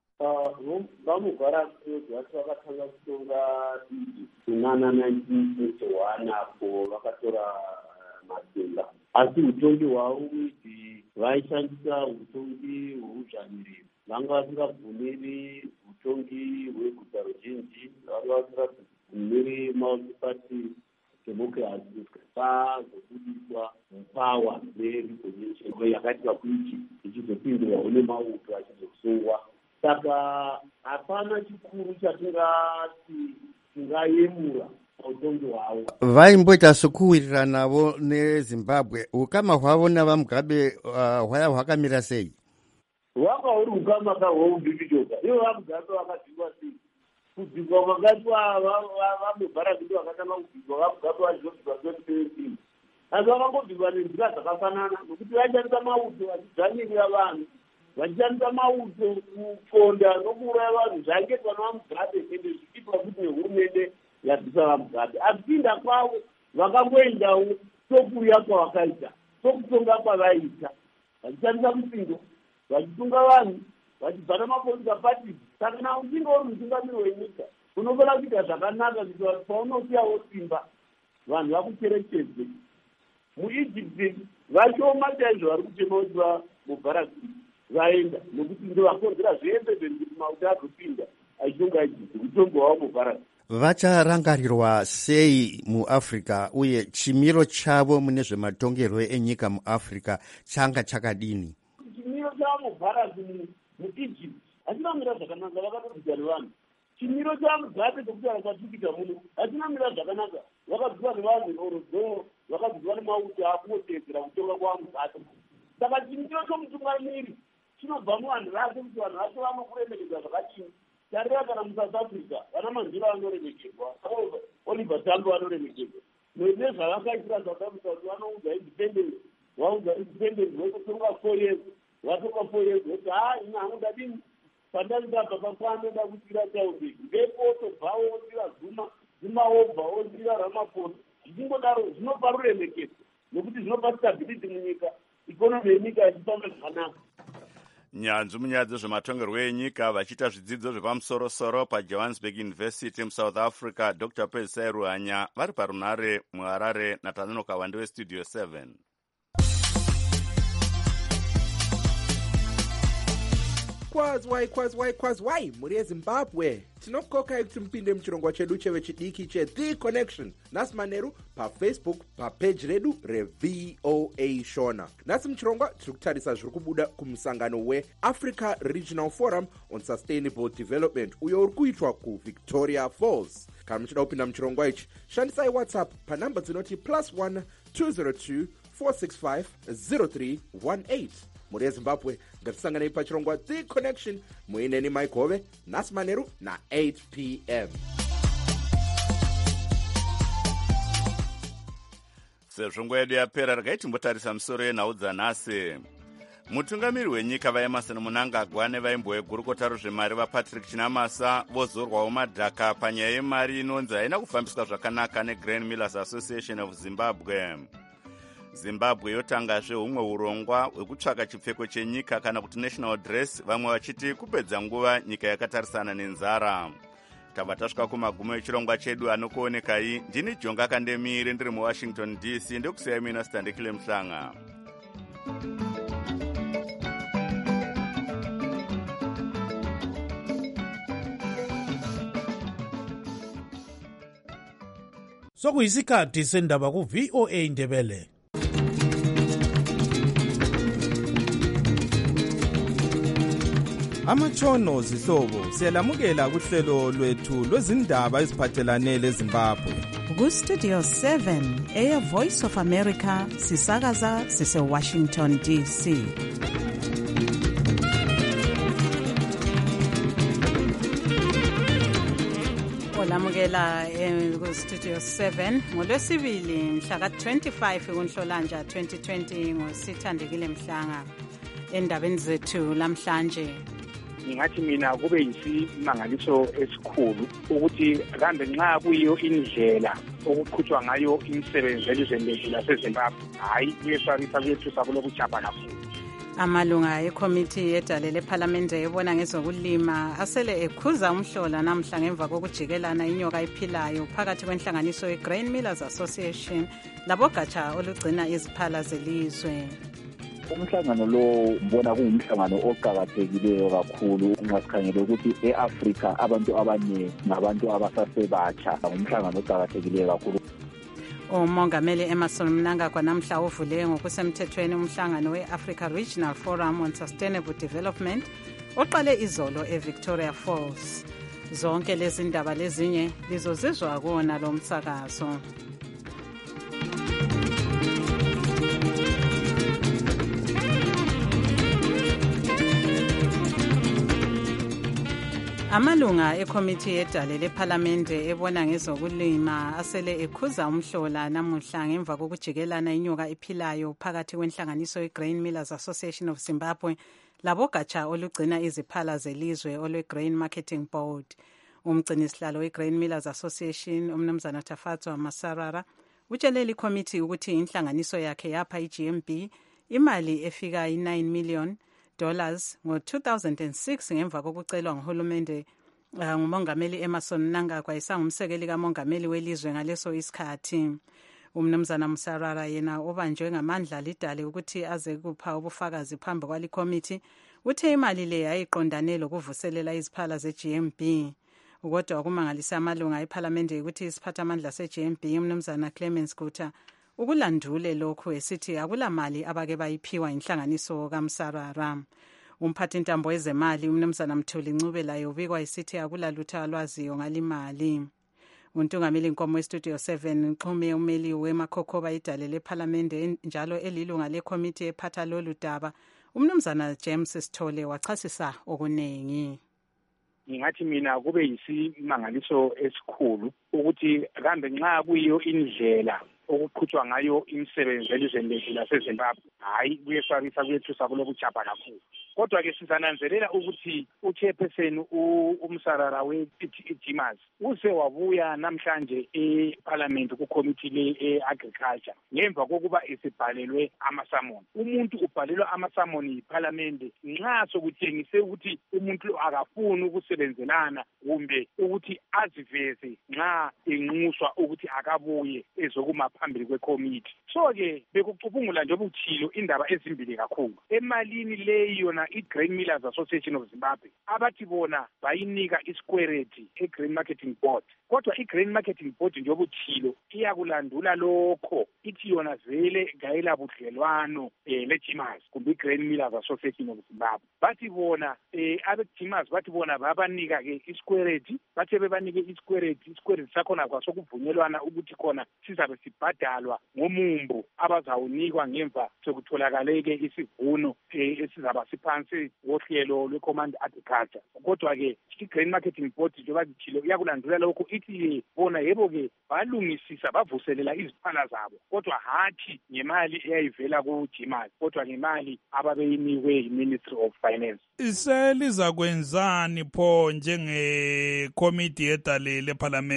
VaMubarak vati vakatanga kutonga kunana nineteen eighty-one apo vakatora matenga, asi utongi hwavo idzi vaishandisa utongi hweuzvaniri. Vanga vasingabvumiri utongi hweguta ruzhinji, vanga vasingabvumiri multi-party democracy pazobudiswa mupawa nerevolution yakaitwa kuichi ichizopindurwa nemauto achizosungwa. Saka hapana chikuru chatingati tingayemura utongi hwavo. Vaimboita sokuwirira navo neZimbabwe. Ukama hwavo navaMugabe hwaya hwakamira sei? Hwaka huri ukama kahwoubhibidoka. Ivo vaMugabe vakadzingwa sei? Kudzingwa kwakaitwa vaMubarak ndivo vakatanga kudzingwa, vaMugabe vachizobvigwa twenty seventeen. Asi vakangobvigwa nenzira dzakafanana nokuti vaishandisa mauto vachidzvanirira vanhu, vachishandisa mauto kuponda nokuuraya vanhu zvaingetwa navaMugabe ende zvichiitwa kuti nehurumende yabvisa vaMugabe. Akupinda kwavo vakangoendawo sokuuya kwavakaita, sokutonga kwavaita, vachishandisa musindo, vachitunga vanhu, vachibva namapolisa parties. Saka kana uchinge uri mutungamiri wenyika unofanira kuita zvakanaka kuti paunosiyawo simba vanhu vakucherechedze. MuEgypt vashoma chaizvo vari kuchema kuti vaMubarak vaenda, nokuti ndo vakonzera zvese kuti mauto azopinda achitonga Egypt, utongi hwavo Mubarak. Vacharangarirwa sei muAfrica uye chimiro chavo mune zvematongerwo enyika muAfrica changa chakadini? Chimiro chaMubarak muEgypt achinamira zvakanaka, vakatobvisa nevanhu. Chimiro chaMugabe chekuti akatukika muno achinamira zvakanaka, vakabviswa nevanhu orodzoro, vakabviswa nemauto akuotedzera kutonga kwaMugabe. Saka chimiro chomutungamiri chinobva muvanhu vake kuti vanhu vacho vanokuremekedza zvakadini. Tarira kana muSouth Africa vana Mandela vanoremekedzwa, Oliver Tambo vanoremekedzwa, nezvavakaitira South Africa kuti vanoudza independence, vaudza independence vokutonga four years, vatonga four years voti ha ina hanodadini pandandabva pakwanoda kutsira Taubeg vepo tobva wotsira Zuma, Zuma wobva wotsira Ramaphosa. Zvichingodaro zvinopa ruremekedzo nokuti zvinopa stability munyika, ikonomi yenyika ichifamba zvakanaka. Nyanzvi munyaya dzezvematongerwo enyika vachiita zvidzidzo zvepamusoro-soro paJohannesburg University muSouth Africa, Doctor Pedzisai Ruhanya vari parunhare muHarare naTanonoka Wande weStudio seven. Kwazwai kwazwai kwazwai muri yeZimbabwe, tinokokai kuti mupinde muchirongwa chedu cheve chidiki cheThe Connection nhasi manheru paFacebook papeji redu reV O A Shona. Nhasi muchirongwa tiri kutarisa zviri kubuda kumusangano weAfrica Regional Forum on Sustainable Development uyo uri kuitwa kuVictoria Falls. Kana muchida kupinda muchirongwa ichi, shandisai WhatsApp panhamba dzinoti plus one two zero two four six five zero three one eight. Muri yeZimbabwe ngatisanganei pachirongwa The Connection muineni Maikove nhasi manheru na eight p m. Sezvo nguva yedu yapera, regai timbotarisa misoro yenhau dzanhasi. Mutungamiri wenyika vaEmmerson Mnangagwa nevaimbo vegurukota rwezvemari vaPatrick Chinamasa vozorwawo madhaka panyaya yemari inonzi haina kufambiswa zvakanaka neGrain Millers Association of Zimbabwe. Zimbabwe yotangazve humwe urongwa hwekutsvaka chipfeko chenyika kana kuti national dress, vamwe vachiti kupedza nguva nyika yakatarisana nenzara. tabva tasvika kumagumo echirongwa chedu anokuonekai. Ndini Jonga Kandemire ndiri muWashington D C. Ndokusiyai mina Sitandikile Mhlanga. Sokuyisikhathi sendaba ku V O A Ndebele. Amatshono zihlobo siyalamukela kuhlelo lwethu lwezindaba eziphathelane leZimbabwe. Ku Studio seven Air Voice of America sisakaza sise Washington D C. Olamukela ku Studio seven ngolwesibili mhla ka twenty-five kuNhlolanja twenty twenty ngoSithandekile Mhlanga. Endabeni zethu lamhlanje ngingathi mina kube yisimangaliso esikhulu ukuthi kambe nxa kuyiyo indlela okuqhutshwa ngayo imisebenzi elizweni lethu laseZimbabwe hayi kuyesabisa kuyethusa kulokujaba kakhulu. Amalunga ekomiti yedale lephalamende ebona ngezokulima asele ekhuza umhlola namhla ngemva kokujikelana inyoka ephilayo phakathi kwenhlanganiso yeGrain Millers Association labogatsha olugcina iziphala zelizwe. Umhlangano lo mbona kungumhlangano oqhakathekileyo kakhulu nxa sikhangele ukuthi eAfrika abantu abaningi ngabantu abasasebatsha. Umhlangano oqhakathekileyo kakhulu. Umongameli Emerson Mnangagwa namhla uvule ngokusemthethweni umhlangano we-Africa Regional Forum on Sustainable Development oqale izolo eVictoria Falls. Zonke lezi ndaba lezinye lizozizwa kuona lo msakazo. Amalunga ekomiti yedale lephalamende ebona ngezokulima asele ekhuza umhlola namuhla ngemva kokujikelana inyoka ephilayo phakathi kwenhlanganiso yeGrain Millers Association of Zimbabwe labogatsha olugcina iziphala zelizwe olweGrain Marketing Board. Umgcinisihlalo weGrain Millers Association umnumzana Tafatswa Masarara utsheleli komiti ukuthi inhlanganiso yakhe yapha iG M B imali efika i-nine million dollars ngo two thousand six ngemva kokucelwa nguhulumende uh, ngumongameli Emerson Mnangagwa isangumsekeli kamongameli welizwe ngaleso isikhathi. Umnumzana Msarara yena obanjwe ngamandla lidale ukuthi aze kupha ubufakazi phambi kwali committee uthe imali le yayiqondane lokuvuselela iziphala zeG M B. Kodwa kumangalisa amalunga eParliament ukuthi isiphathamandla seG M B umnumzana Clemens Gutha ukulandule lokhu esithi akulamali abake bayiphiwa inhlanganiso kaMsarara. Umphathi intambo ezemali umnumzana Mthuli Ncube layo ubikwa isithi akulalutho alwaziyo ngalimali. Untungameli Nkomo eStudio seven Nxume umeli weMakhokhoba idale leParliament njalo elilunga lekomiti ephatha lolu daba umnumzana James Sithole wachasisa okunengi. Ngingathi mina kube yisimangaliso esikhulu ukuthi kambe nxa kuyiyo indlela okuqhutshwa ngayo imisebenzi elizweni lethu laseZimbabwe hayi kuyesabisa kuyethusa kulokujaba kakhulu. Kodwa ke sizananzelela ukuthi uchairperson uMsarara we-Dimas uze wabuya namhlanje eParliament kucommittee le-agriculture ngemva kokuba esibhalelwe amasamoni. Umuntu ubhalelwa amasamoni yiParliament nxa sokutshengise ukuthi umuntu akafuni ukusebenzelana kumbe ukuthi aziveze nxa enxuswa ukuthi akabuye ezokuma phambili kwekomiti. So ke bekucubungula nje ubuthilo indaba ezimbili kakhulu. Emalini leyo yona iGrain Millers Association of Zimbabwe abathi bona bayinika isquareti eGrain Marketing Board. Kodwa iGrain Marketing Board nje obuthilo iyakulandula lokho ithi yona vele ngayela budlelwano eh leGimas kumbe iGrain Millers Association of Zimbabwe. Bathi bona eh abeGimas bathi bona babanika ke isquareti bathe bebanike isquareti isquareti sakhona kwasokuvunyelwana ukuthi khona sizabe sibhadalwa ngomumbu abazawunikwa ngemva sokutholakale isivuno esizaba siphansi wohlelo lwecommand agriculture. Kodwa ke iGrain Marketing Board njengoba zithilo iyakulandula lokho ithi bona yebo ke balungisisa bavuselela iziphala zabo kodwa hathi ngemali eyayivela kuGimas kodwa ngemali ababeyinikwe yiMinistry of Finance. Iseliza kwenzani pho njenge committee yedale leParliament?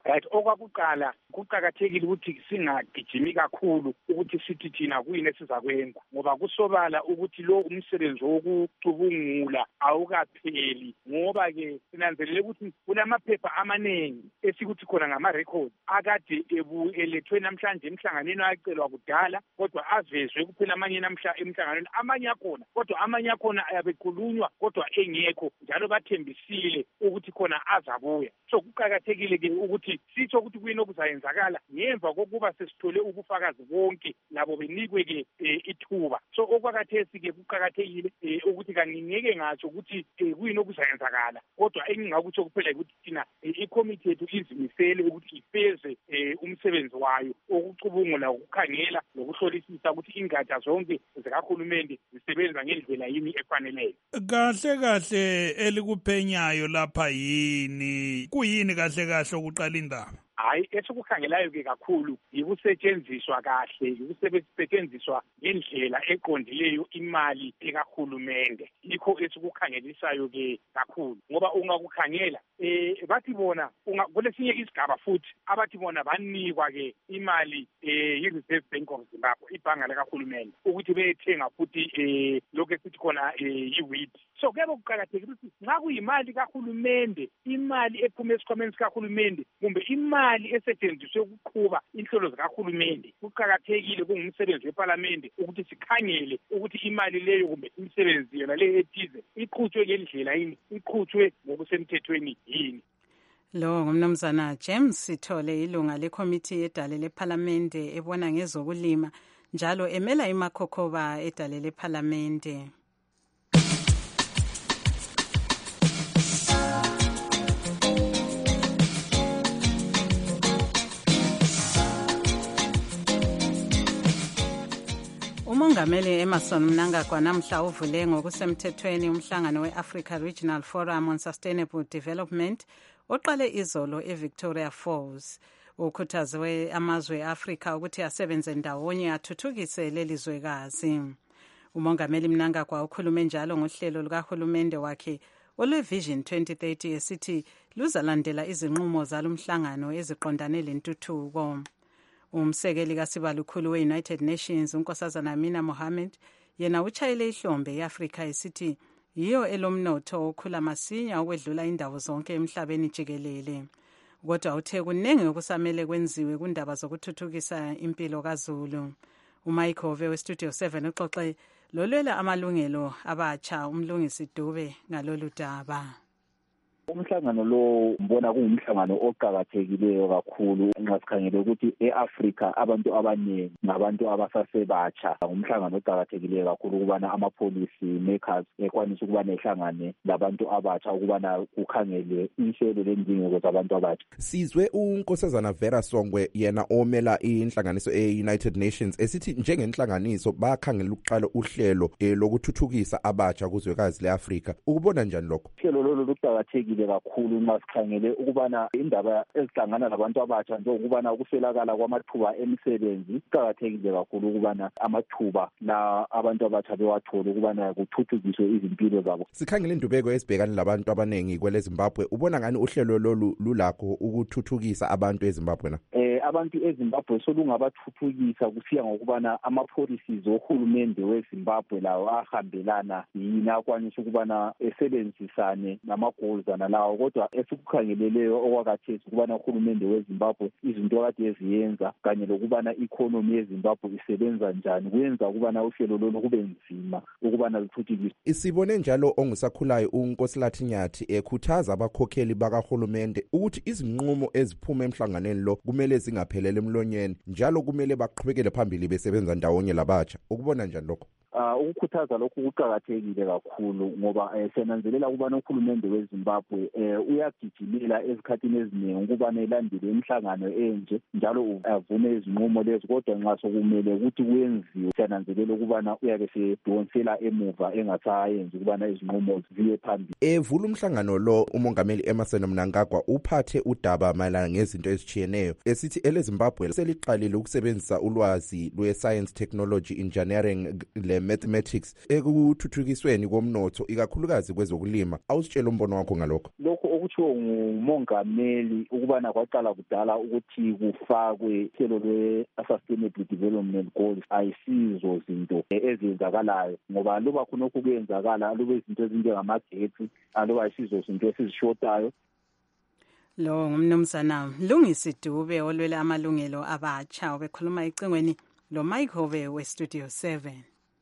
right. Okwakuqala kuqakathekile ukuthi singagijimi kakhulu ukuthi sithi thina kuyini esizakwenza ngoba kusobala ukuthi lo umsebenzi wokucubungula awukapheli ngoba ke sinanzelele ukuthi kulamaphepha amaningi esikuthi khona ngama-record akade ebu elethwe namhlanje emhlanganweni ayecelwa kudala kodwa avezwe kuphela amanye namhla emhlanganweni amanye akhona kodwa amanye akhona ayabekhulunywa kodwa engekho njalo bathembisile ukuthi khona azabuya. So kuqakathekile ke ukuthi sitsho ukuthi kuyini okuzayenzakala ngemva kokuba sesithole ubufakazi bonke labo benikwe ke ithuba. So okwakathesi ke kuqakathekile ukuthi kangingeke ngatsho ukuthi kuyini okuzayenzakala kodwa engingakutsho kuphela ukuthi thina i-committee yethu izimisele ukuthi ifeze umsebenzi wayo okucubungula ukukhangela nokuhlolisisa ukuthi ingatsha zonke zikahulumende zisebenza ngendlela yini efaneleyo. Kahle kahle elikuphenyayo lapha yini kuyini kahle kahle okuqala indaba? Hayi esikukhangelayo ke kakhulu yikusetshenziswa kahle yikusetshenziswa ngendlela eqondileyo imali ekahulumende yikho esikukhangelisayo ke kakhulu ngoba ungakukhangela eh bathi bona kulesinye isigaba futhi abathi bona banikwa ke imali eh yi-Reserve Bank of Zimbabwe ibhanga lekahulumende ukuthi beyethenga futhi eh lokho esithi khona yi-wheat. So kuyaba kuqakathekile ukuthi nxa kuyimali kahulumende imali ephuma esikhwameni sikahulumende kumbe imali imali esetshenziswe ukuqhuba inhlelo zikahulumende kuqakathekile kungumsebenzi weparlamente ukuthi sikhangele ukuthi imali leyo kumbe imisebenzi yona leyo ethize iqhutshwe ngendlela yini iqhutshwe ngokusemthethweni yini. Lo ngumnumzana James Sithole ilunga lekomiti yedale leparlamente ebona ngezokulima njalo emela imakhokhoba edale leparlamente. Umongameli Emmerson Mnangagwa namhla uvule ngokusemthethweni umhlangano we-Africa Regional Forum on Sustainable Development oqale izolo eVictoria Falls. Ukhuthaziwe amazwe e-Afrika ukuthi asebenze ndawonye athuthukise leli zwekazi. Umongameli Mnangagwa ukhulume njalo ngohlelo lukahulumende wakhe olwe-Vision twenty thirty esithi luzalandela izinqumo zalomhlangano eziqondane lentuthuko. Umsekeli kasibalukhulu we-United Nations unkosazana Amina Mohammed yena uchayele ihlombe e-Afrika esithi yiyo elomnotho okhula masinya ukwedlula indawo zonke emhlabeni jikelele. Kodwa uthe kunenge okusamele kwenziwe kundaba zokuthuthukisa impilo kaZulu. uMike Hove weStudio seven uxoxe lolwela amalungelo abatsha umlungisi Dube ngalolu daba. Umhlangano lo mbona kuumhlangano oqhakathekileyo kakhulu nxa sikhangele ukuthi eAfrika abantu abaningi ngabantu abasasebatsha. Umhlangano oqhakathekileyo kakhulu ukubana ama policy makers ekwanisa ukubana ehlangane labantu abatsha ukubana kukhangele inhlelo lendingeko zabantu abatsha. Sizwe unkosazana Vera Songwe yena omela inhlanganiso e-United Nations esithi njengenhlanganiso bakhangela ukuqala uhlelo lokuthuthukisa abatsha kuzwekazi leAfrika. Ukubona njani lokho? Uhlelo lolu luqhakathekile kakhulu nxa sikhangele ukubana indaba ezihlangana labantu abatsha njengokubana ukufelakala kwamathuba emisebenzi kuqakathekile kakhulu ukubana amathuba la abantu abatsha bewathola ukubana kuthuthukiswe izimpilo zabo. Sikhangele indubeko ezibhekana labantu abanengi kwele Zimbabwe ubona ngani uhlelo lolu lulakho ukuthuthukisa abantu eZimbabwe na? Eh abantu eZimbabwe solungabathuthukisa kusiya ngokubana ama-policies ohulumende weZimbabwe lawo ahambelana yini akwanisa ukubana esebenzisane nama-goals lawo kodwa esikukhangeleleyo okwakhathesi ukubana uhulumende weZimbabwe izinto kade eziyenza kanye lokubana i-economy yeZimbabwe isebenza njani kuyenza ukubana uhlelo lolu kube nzima ukubana luthuthukiswe. Isibone njalo ongusakhulayo uNkosilathi Nyathi ekhuthaza abakhokheli bakahulumende ukuthi izinqumo eziphuma emhlanganweni lo kumele zingaphelele emlonyeni njalo kumele baqhubekele phambili besebenza ndawonye labatsha. Ukubona njani lokho? Uh, ukukhuthaza lokhu kuqhakathekile kakhulu ngoba eh, senanzelela ukubana uhulumende weZimbabwe eh, uyagijimela ezikhathini eziningi ukubana elandele imihlangano enje njalo avume izinqumo lezi kodwa nxa sokumele ukuthi kuyenziwe senanzelela ukubana uyabe sedonsela emuva engasayenzi ukubana izinqumo ziye phambili. Evula umhlangano lo umongameli Emmerson Mnangagwa uphathe udaba mayelana ngezinto ezitshiyeneyo esithi eleZimbabwe seliqalile ukusebenzisa ulwazi lwe-science technology engineering le mathematics ekuthuthukisweni komnotho ikakhulukazi kwezokulima. Awusitshela umbono wakho ngalokho. Lokho okuthiwo ngumongameli ukubana kwaqala kudala ukuthi kufakwe uhlelo lwe-sustainable development goals ayisizo zinto ezenzakalayo, ngoba loba khonokho kuyenzakala lube izinto ezinjengamagetsi aloba ayisizo zinto esizishotayo. Lo ngumnumzana Lungisi Dube olwela amalungelo abatsha obekhuluma ecingweni lo Mike Hove we Studio seven.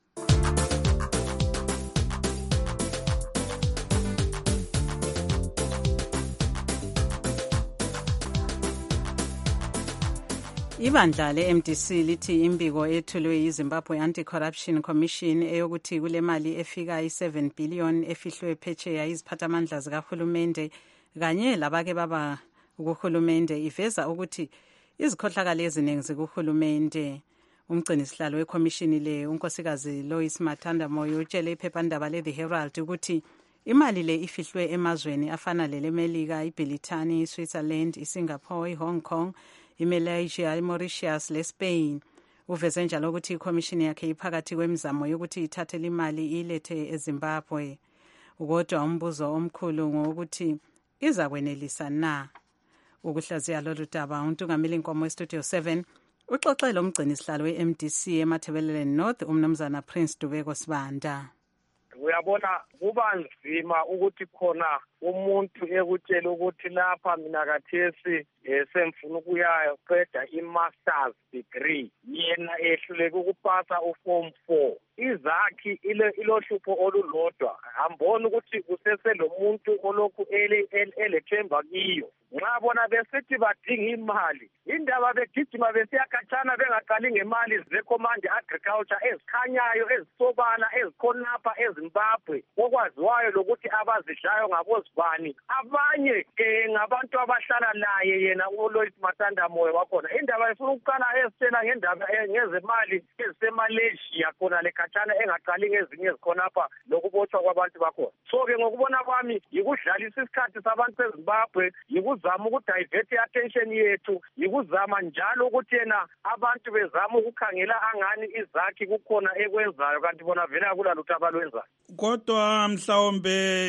Ibandla le-M D C lithi imbiko ethulwe yiZimbabwe Anti-Corruption Commission eyokuthi kule mali efika i-seven billion efihlwe phetsheya iziphathamandla zikahulumende kanye labake baba ukuhulumende iveza ukuthi izikhohlakalo eziningi zikuhulumende. Umgcinisihlalo wekhomishini le unkosikazi Lois Mathanda Moyo utshele iphephandaba le-The Herald ukuthi imali le ifihlwe emazweni afana lelemelika, iBritani, iSwitzerland, iSingapore, iHong Kong, iMalaysia, iMauritius leSpain. Uveze njalo ukuthi ikhomishini yakhe iphakathi kwemizamo yokuthi ithathe imali ilethe eZimbabwe. Ukodwa umbuzo omkhulu ngokuthi iza kwenelisa na ukuhlaziya lolu daba. Untungameli Nkomo Studio seven uxoxele umgcinisihlalo we-M D C eMatabeleland North umnumzana Prince Dubeko Sibanda. Uyabona kuba nzima ukuthi khona umuntu ekutshela ukuthi lapha mina kathesi semfuna ukuyaqeda i-masters degree yena ehluleke ukupasa u-form four. Izakhi ilohlupho olulodwa ambona ukuthi kusese lo muntu olokhu elethemba kiyo. Nxa bona besithi badinga imali indaba begijima besiyakhatshana bengaqali ngemali ze-Command Agriculture ezikhanyayo ezisobala ezikhonapha eZimbabwe okwaziwayo lokuthi abazidlayo ngabozibani abanye ngabantu abahlala naye yena uLois Mathanda Moyo wakhona. Indaba efuna ukuqala esitshela ngendaba ngezemali ezisemalaysia khona lekhatshana engaqali ngezinye ezikhonapha lokubotshwa kwabantu bakhona. So-ke ngokubona kwami yikudlalisa isikhathi sabantu beZimbabwe, yikuzama ukudivert i-attention yethu, yikuzama njalo ukuthi yena abantu bezama ukukhangela angani izakhi kukhona ekwenzayo kanti bona vele akula lutho abalwenzayo. Kodwa mhlawumbe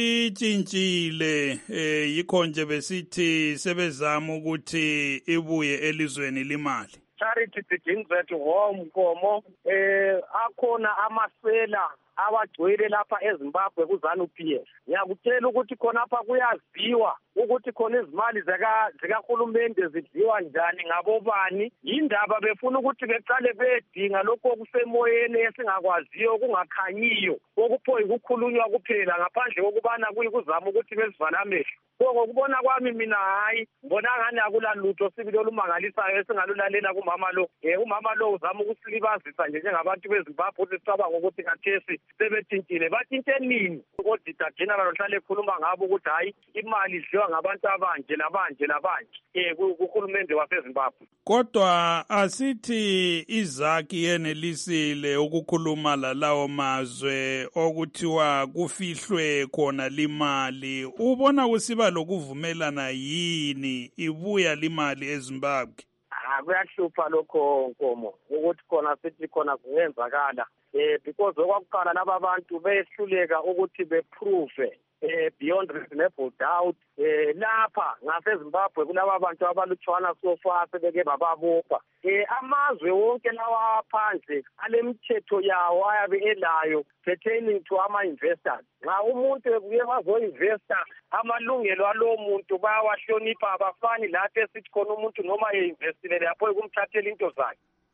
isitshintshile eh yikho nje besithi sebezama ukuthi ibuye elizweni limali. Charity begins at home Nkomo. Eh akhona amasela abagcwele lapha eZimbabwe kuZANU P F. Ngiyakutshela ukuthi khonapha kuyaziwa ukuthi khona izimali zika zikahulumende zidliwa njani ngabobani. Indaba befuna ukuthi beqale bedinga lokho okusemoyeni esingakwaziyo okungakhanyiyo okupho ukukhulunywa kuphela ngaphandle kokubana kuyikuzama ukuthi besivala amehlo. Ngokubona kwami mina hayi ngibona ngani akula lutho sibili olumangalisayo esingalulalela kumama lo. Eh umama lo uzama ukusilibazisa nje njengabantu beZimbabwe ukuthi sicabanga ukuthi kathesi sebethintile bathinte nini odita general ohlale ekhuluma ngabo ukuthi hayi imali idliwa ngabantu abanje labanje labanje eh kuhulumende waseZimbabwe. Kodwa asithi izakhi yenelisile ukukhuluma lalawo mazwe okuthiwa kufihlwe khona limali. Ubona kusiba lokuvumelana yini ibuya limali eZimbabwe? Ah kuyahlupha lokho Nkomo ukuthi khona sithi khona kuyenzakala eh because okwakuqala laba abantu behluleka ukuthi beprove eh beyond reasonable doubt eh lapha ngaseZimbabwe kulaba abantu abalutshwana so far sebeke bababopha. Eh amazwe wonke lawa aphandle alemthetho yawo ayabe elayo pertaining to ama investors. Nxa umuntu uye bazo investor amalungelo alo muntu bayawahlonipha abafani lapho esithi khona umuntu noma einvestile lapho kumthathela into zakhe.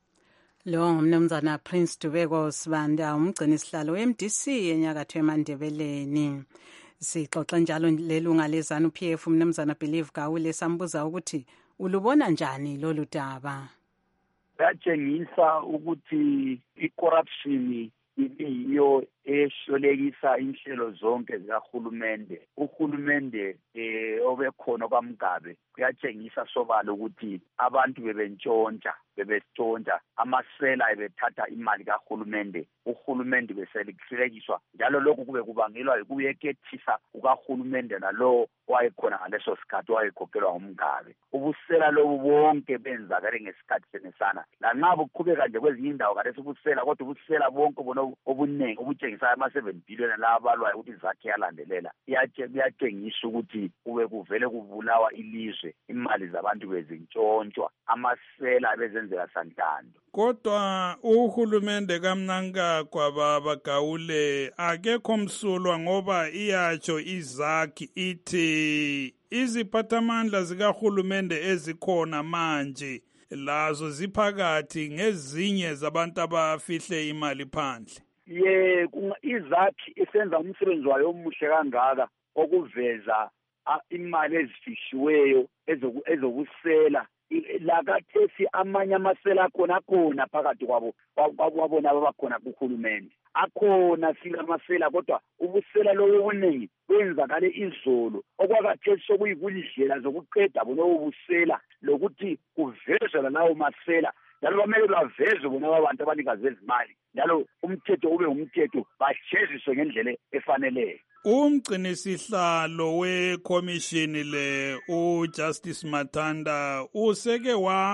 Lo ngumnumzana Prince Dubeko Sibanda umgcinisihlalo we-M D C enyakatho eMandebeleni. Sixoxa njalo lelunga leZANU P F umnumzana Believe Gawule sambuza ukuthi ulubona njani lolu daba. Yatshengisa ukuthi i-corruption ibiyiyo esolekisa inhlelo zonke zikahulumende. Uhulumende eh obekhona kwaMgabe kuyatshengisa sobala ukuthi abantu bebentshontsha bebetshontsha amasela ebethatha imali kahulumende. Uhulumende beselekiswa njalo lokhu kube kubangelwa ukuyekethisa ukahulumende nalo wayekhona ngaleso sikhathi wayekhokhelwa uMgabe. Ubusela lobu bonke benzakale ngesikhathi senesana lanxa buqhubeka nje kwezinye indawo kaleso ubusela kodwa ubusela bonke bona obuningi obutshengisa ama seven billion la abalwayo ukuthi zakhe yalandelela iyatshengisa ukuthi kube kuvele kubulawa ilizwe imali zabantu bezintshontshwa amasela bezenzela santando. Kodwa uhulumende kaMnanga kwaba Gaule akekho msulwa ngoba iyatsho izakhi ithi iziphathamandla zikahulumende ezikhona manje lazo ziphakathi ngezinye zabantu abafihle imali phandle. Ye izakhi isenza umsebenzi wayo omuhle kangaka okuveza imali ezifishiweyo ezobusela lakathesi amanye amasela akhona khona phakathi kwabo kwabona abakhona kuhulumende akhona sila amasela kodwa ubusela lowo obuningi kwenzakale izolo okwakathesi sokuyikundlela zokuqeda bona ubusela lokuthi kuvezwe lawo masela njalo bamele bavezwe bona abantu abanikazi ezimali njalo umthetho ube umthetho bajeziswe ngendlela efaneleyo. Umgcinisihlalo wekhomishini le uJustice Mathanda useke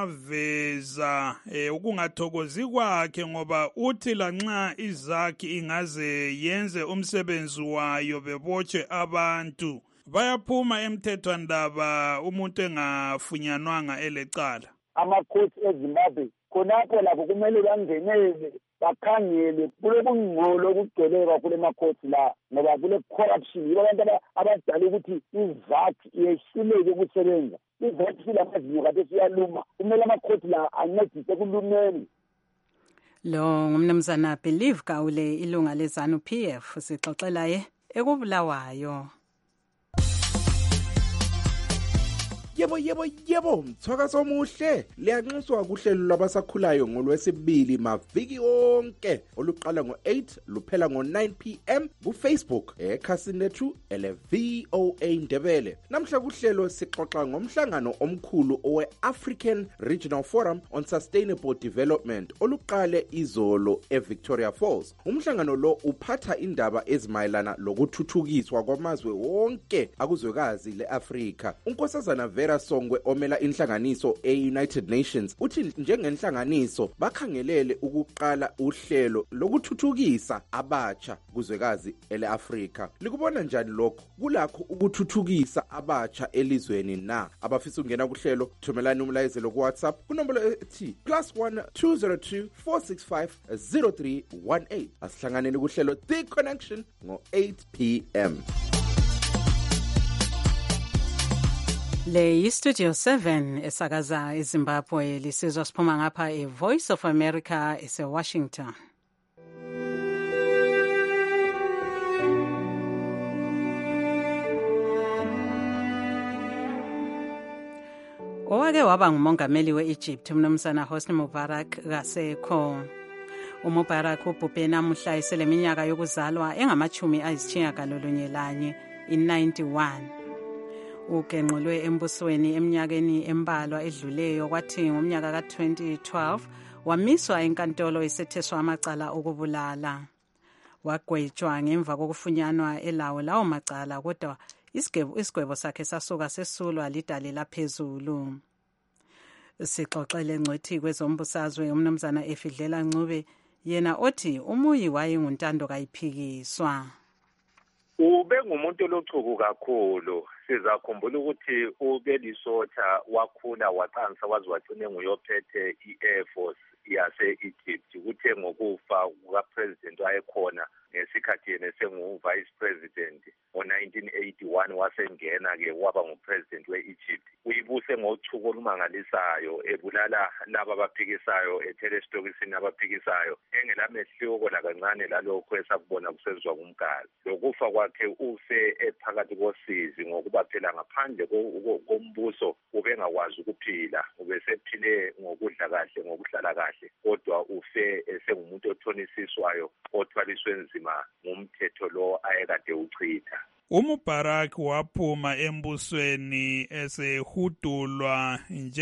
waveza eh, ukungathokozi kwakhe ngoba uthi lanxa izakhi ingaze yenze umsebenzi wayo bebotshwe abantu bayaphuma emthethwandaba umuntu engafunyanwanga elecala. Amakhosi eZimbabwe khonapho lapho kumele bangenele bakhangele kulokungqolo okugcwele kule makhosi la ngoba kule corruption yibo abantu abadala ukuthi izakhi yehluleke ukusebenza izakhi silamazinyo kade siyaluma kumele amakhosi la ancedise kulumeni. Lo ngumnumzana Believe Gaule ilunga lezanu P F sixoxela ye ekubulawayo. Yebo yebo yebo mthwakazi omuhle liyanxuswa kuhlelo labasakhulayo ngolwesibili maviki onke oluqala ngo eight luphela ngo nine p m kuFacebook ekhasini lethu ele V O A Ndebele. Namhla kuhlelo sixoxa ngomhlangano omkhulu owe African Regional Forum on Sustainable Development oluqale izolo eVictoria Falls. Umhlangano lo uphatha indaba ezimayelana lokuthuthukiswa kwamazwe wonke akuzwekazi leAfrika. Unkosazana Vera Songwe omela inhlanganiso e-United Nations uthi njengenhlanganiso bakhangelele ukuqala uhlelo lokuthuthukisa abatsha kuzwekazi ele-Afrika. Likubona njani lokho? Kulakho ukuthuthukisa abatsha elizweni na? Abafisa ungena kuhlelo thumelani umlayezelo ku WhatsApp kunombolo ethi plus one two zero two four six five zero three one eight. Asihlanganeni kuhlelo The Connection ngo eight p m Le yiStudio seven esakaza eZimbabwe lisizwa siphuma ngapha eVoice of America eseWashington. Owake waba ngumongameli we-Egypt umnumzana Hosni Mubarak kasekho. uMubarak ubhubhe namuhla eseleminyaka yokuzalwa engamachumi ayisitshiyagalolunye lanye in ninety-one. Ugenqulwe embusweni eminyakeni embalwa edluleyo kwathi ngomnyaka ka twenty twelve wamiswa enkantolo esetheswa amacala okubulala. Wagwetshwa ngemva kokufunyanwa elawo lawo macala kodwa isigwebo isigwebo sakhe sasuka sesulwa lidale laphezulu. Sixoxele ngcothi kwezombusazwe umnumzana Efidlela Ncube yena othi umuyi wayenguntando kayiphikiswa. Ube ngumuntu lochuku kakhulu. Sizakhumbula ukuthi ubelisotha wakhula waqansa waze wagcine nguyophethe i-Air Force yase-Egypt. Kuthe ngokufa kukapresident wayekhona ngesikhathi yena sengu-vice president ngo-nineteen eighty-one wasengena-ke waba ngupresident we-Egypt. Uyibuse ngochuku olumangalisayo ebulala laba abaphikisayo ethele esitokisini abaphikisayo engelamehloko lakancane lalokho esakubona kusezwa kumkazi. Lokufa kwakhe ufe ephakathi kosizi ngokuba ngoba phela ngaphandle kombuso ubengakwazi ukuphila, ubesephile ngokudla kahle ngokuhlala kahle, kodwa ufe esengumuntu othonisiswayo othwaliswe nzima ngumthetho lo ayekade uchitha. uMubarak waphuma embusweni esehudulwa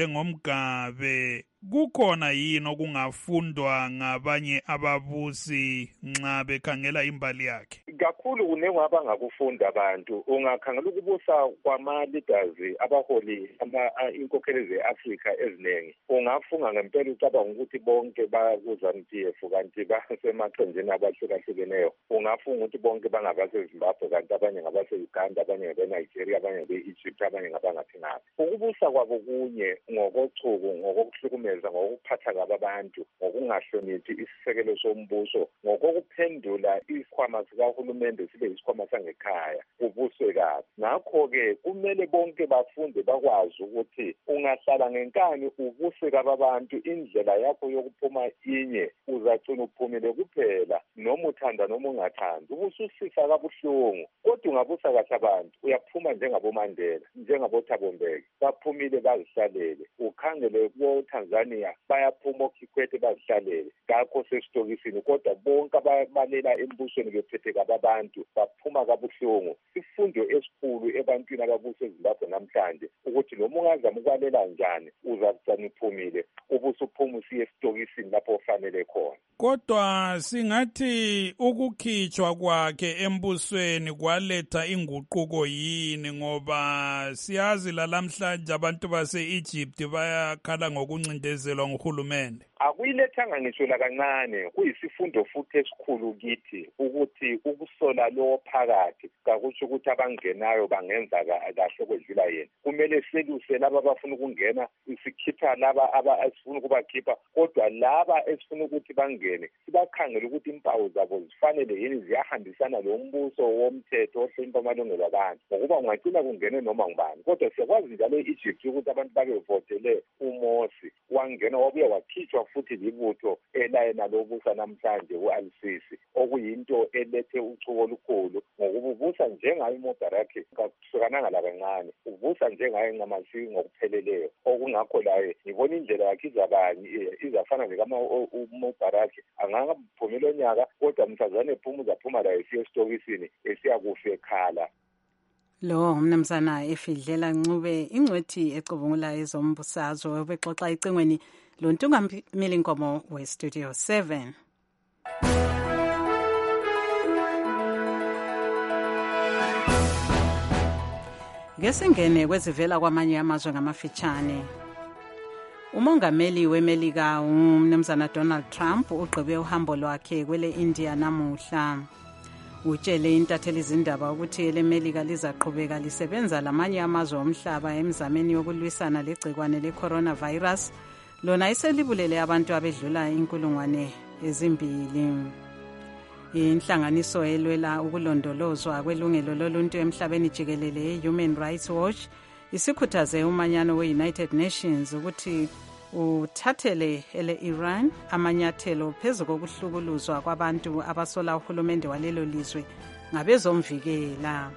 njengomgabe. Kukhona yini okungafundwa ngabanye ababusi nxa bekhangela imbali yakhe? Kakhulu kunengi abangakufunda abantu. Ungakhangela ukubusa kwama-leaders abaholi inkokheli ze-Afrika eziningi, ungafunga ngempela ucabanga ukuthi bonke bakuZANU P F kanti basemaqenjini abahlukahlukeneyo. Ungafunga ukuthi bonke bangabaseZimbabwe kanti abanye ngabase-Uganda, abanye ngabe-Nigeria, abanye ngabe-Egypt, abanye ngabangaphi ngaphi. Ukubusa kwabo kunye ngokochuku, ngokokuhlukumeza, ngokuphatha kabi abantu, ngokungahloniphi isisekelo sombuso, ngokuphendula isikhwama sikahulumende sibe isikhwama sangekhaya, kubuswe kabi. Ngakho-ke kumele bonke bafunde bakwazi ukuthi ungahlala ngenkani ubuse kabi abantu, indlela yakho yokuphuma inye, uzagcina uphumile kuphela, noma uthanda noma ungathandi. Ubususisa kabuhlungu, kodwa ungabusa kahle abantu uyaphuma njengaboMandela, njengaboThabo Mbeki, baphumile bazihlalele. Ukhangele kuwo-Tanzania bayaphuma oKikwete bazihlalele, ngakho sesitokisini, kodwa bonke ababalela embusweni bephethe kabi abantu baphuma kabuhlungu. Isifundo esikhulu ebantwini ababusa eZimbabwe namhlanje ukuthi noma ungazama ukwalela njani uzagcina uphumile, ubusuphuma usiye esitokisini lapho ofanele khona. Kodwa singathi ukukhitshwa kwakhe embusweni kwaletha inguquko yini, ngoba siyazi lalamhlanje abantu base-Egypt bayakhala ngokuncindezelwa nguhulumende? Akuyilethanga ngisho lakancane, kuyisifundo futhi esikhulu kithi ukuthi ukusola lo phakathi kakusho ukuthi abangenayo bangenza kahle okwedlula yena. Kumele seluse laba abafuna ukungena, isikhipha laba abasifuna ukubakhipha, kodwa laba esifuna ukuthi bangene sibakhangele ukuthi impawu zabo zifanele yini, ziyahambisana lo mbuso womthetho ohlonipha amalungelo abantu, ngokuba ungagcina kungene noma ngubani. Kodwa siyakwazi njalo e-Egypt ukuthi abantu bake votele uMorsi, wangena wabuye wakhitshwa futhi libutho elayena lobusa namhlanje u-Al-Sisi, okuyinto elethe uchuko olukhulu ngokuba ubusa njengaye uMubarak, kakuhlukananga lakancane, ubusa njengaye Ncamasi ngokupheleleyo. Okungakho laye ngibona indlela yakhe izabanye izafana nekama-Mubarak, angangaphumile onyaka, kodwa mhlazane ephuma uzaphuma la esiya esitokisini esiyakufa ekhala. Lo umnumzana Efidlela Ncube, ingcwethi ecubungula ezombusazwe, bexoxa ecingweni lo Ntungamili Nkomo we-Studio seven. Ngesingene kwezivela kwamanye amazwe ngamafitshane. Umongameli weMelika umnumzana Donald Trump ugqibe uhambo lwakhe kwele India namuhla. Utshele intatheli izindaba ukuthi eleMelika lizaqhubeka lisebenza lamanye amazwe omhlaba emzameni yokulwisana legcikwane le-coronavirus, lona iselibulele abantu abedlula inkulungwane ezimbili. Inhlanganiso elwela ukulondolozwa kwelungelo loluntu emhlabeni jikelele e-Human Rights Watch isikhuthaze umanyano we-United Nations ukuthi uthathele ele-Iran amanyathelo phezu kokuhlukuluzwa kwabantu abasola uhulumende walelo lizwe ngabezomvikela.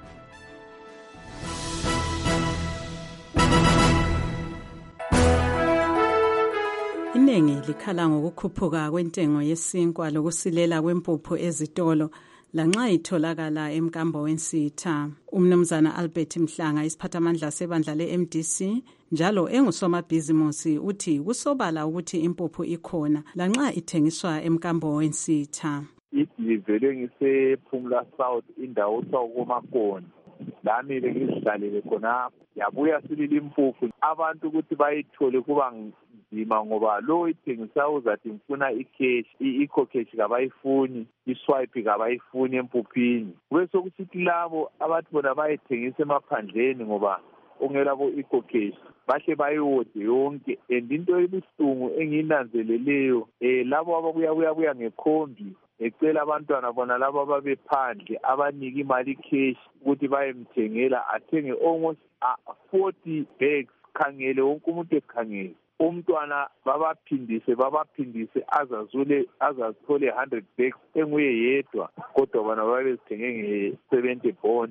Iningi likhala ngokukhuphuka kwentengo yesinkwa lokusilela kwempuphu ezitolo lanxa itholakala emkambo wensitha. Umnumzana Albert Mhlanga, isiphathamandla sebandla le-M D C njalo engusomabhizimusi, uthi kusobala ukuthi impuphu ikhona lanxa ithengiswa emkambo wensitha. Ngivele ngisePhumula South, indawo okuthiwa kuMakoni. Lami bengizihlalele khonapho, yabuya silile impuphu abantu ukuthi bayithole kuba nzima ngoba lo ithengisa uzathi ngifuna ikheshi, i-eco cash kabayifuni, iswipe kabayifuni empuphini. Bese kusithi labo abathi bona bayithengisa emaphandleni ngoba ongelabo eco cash bahle bayode yonke. And into ebuhlungu engiyinanzeleleyo eh labo ababuya buya buya ngekhombi ecela abantwana bona labo ababephandle abanika imali cash ukuthi bayemthengela athenge almost forty bags. Khangele wonke umuntu ekhangele, umntwana babaphindise babaphindise azazule azazithole one hundred bags enguye yedwa, kodwa bona babezithenge nge-seventy bond.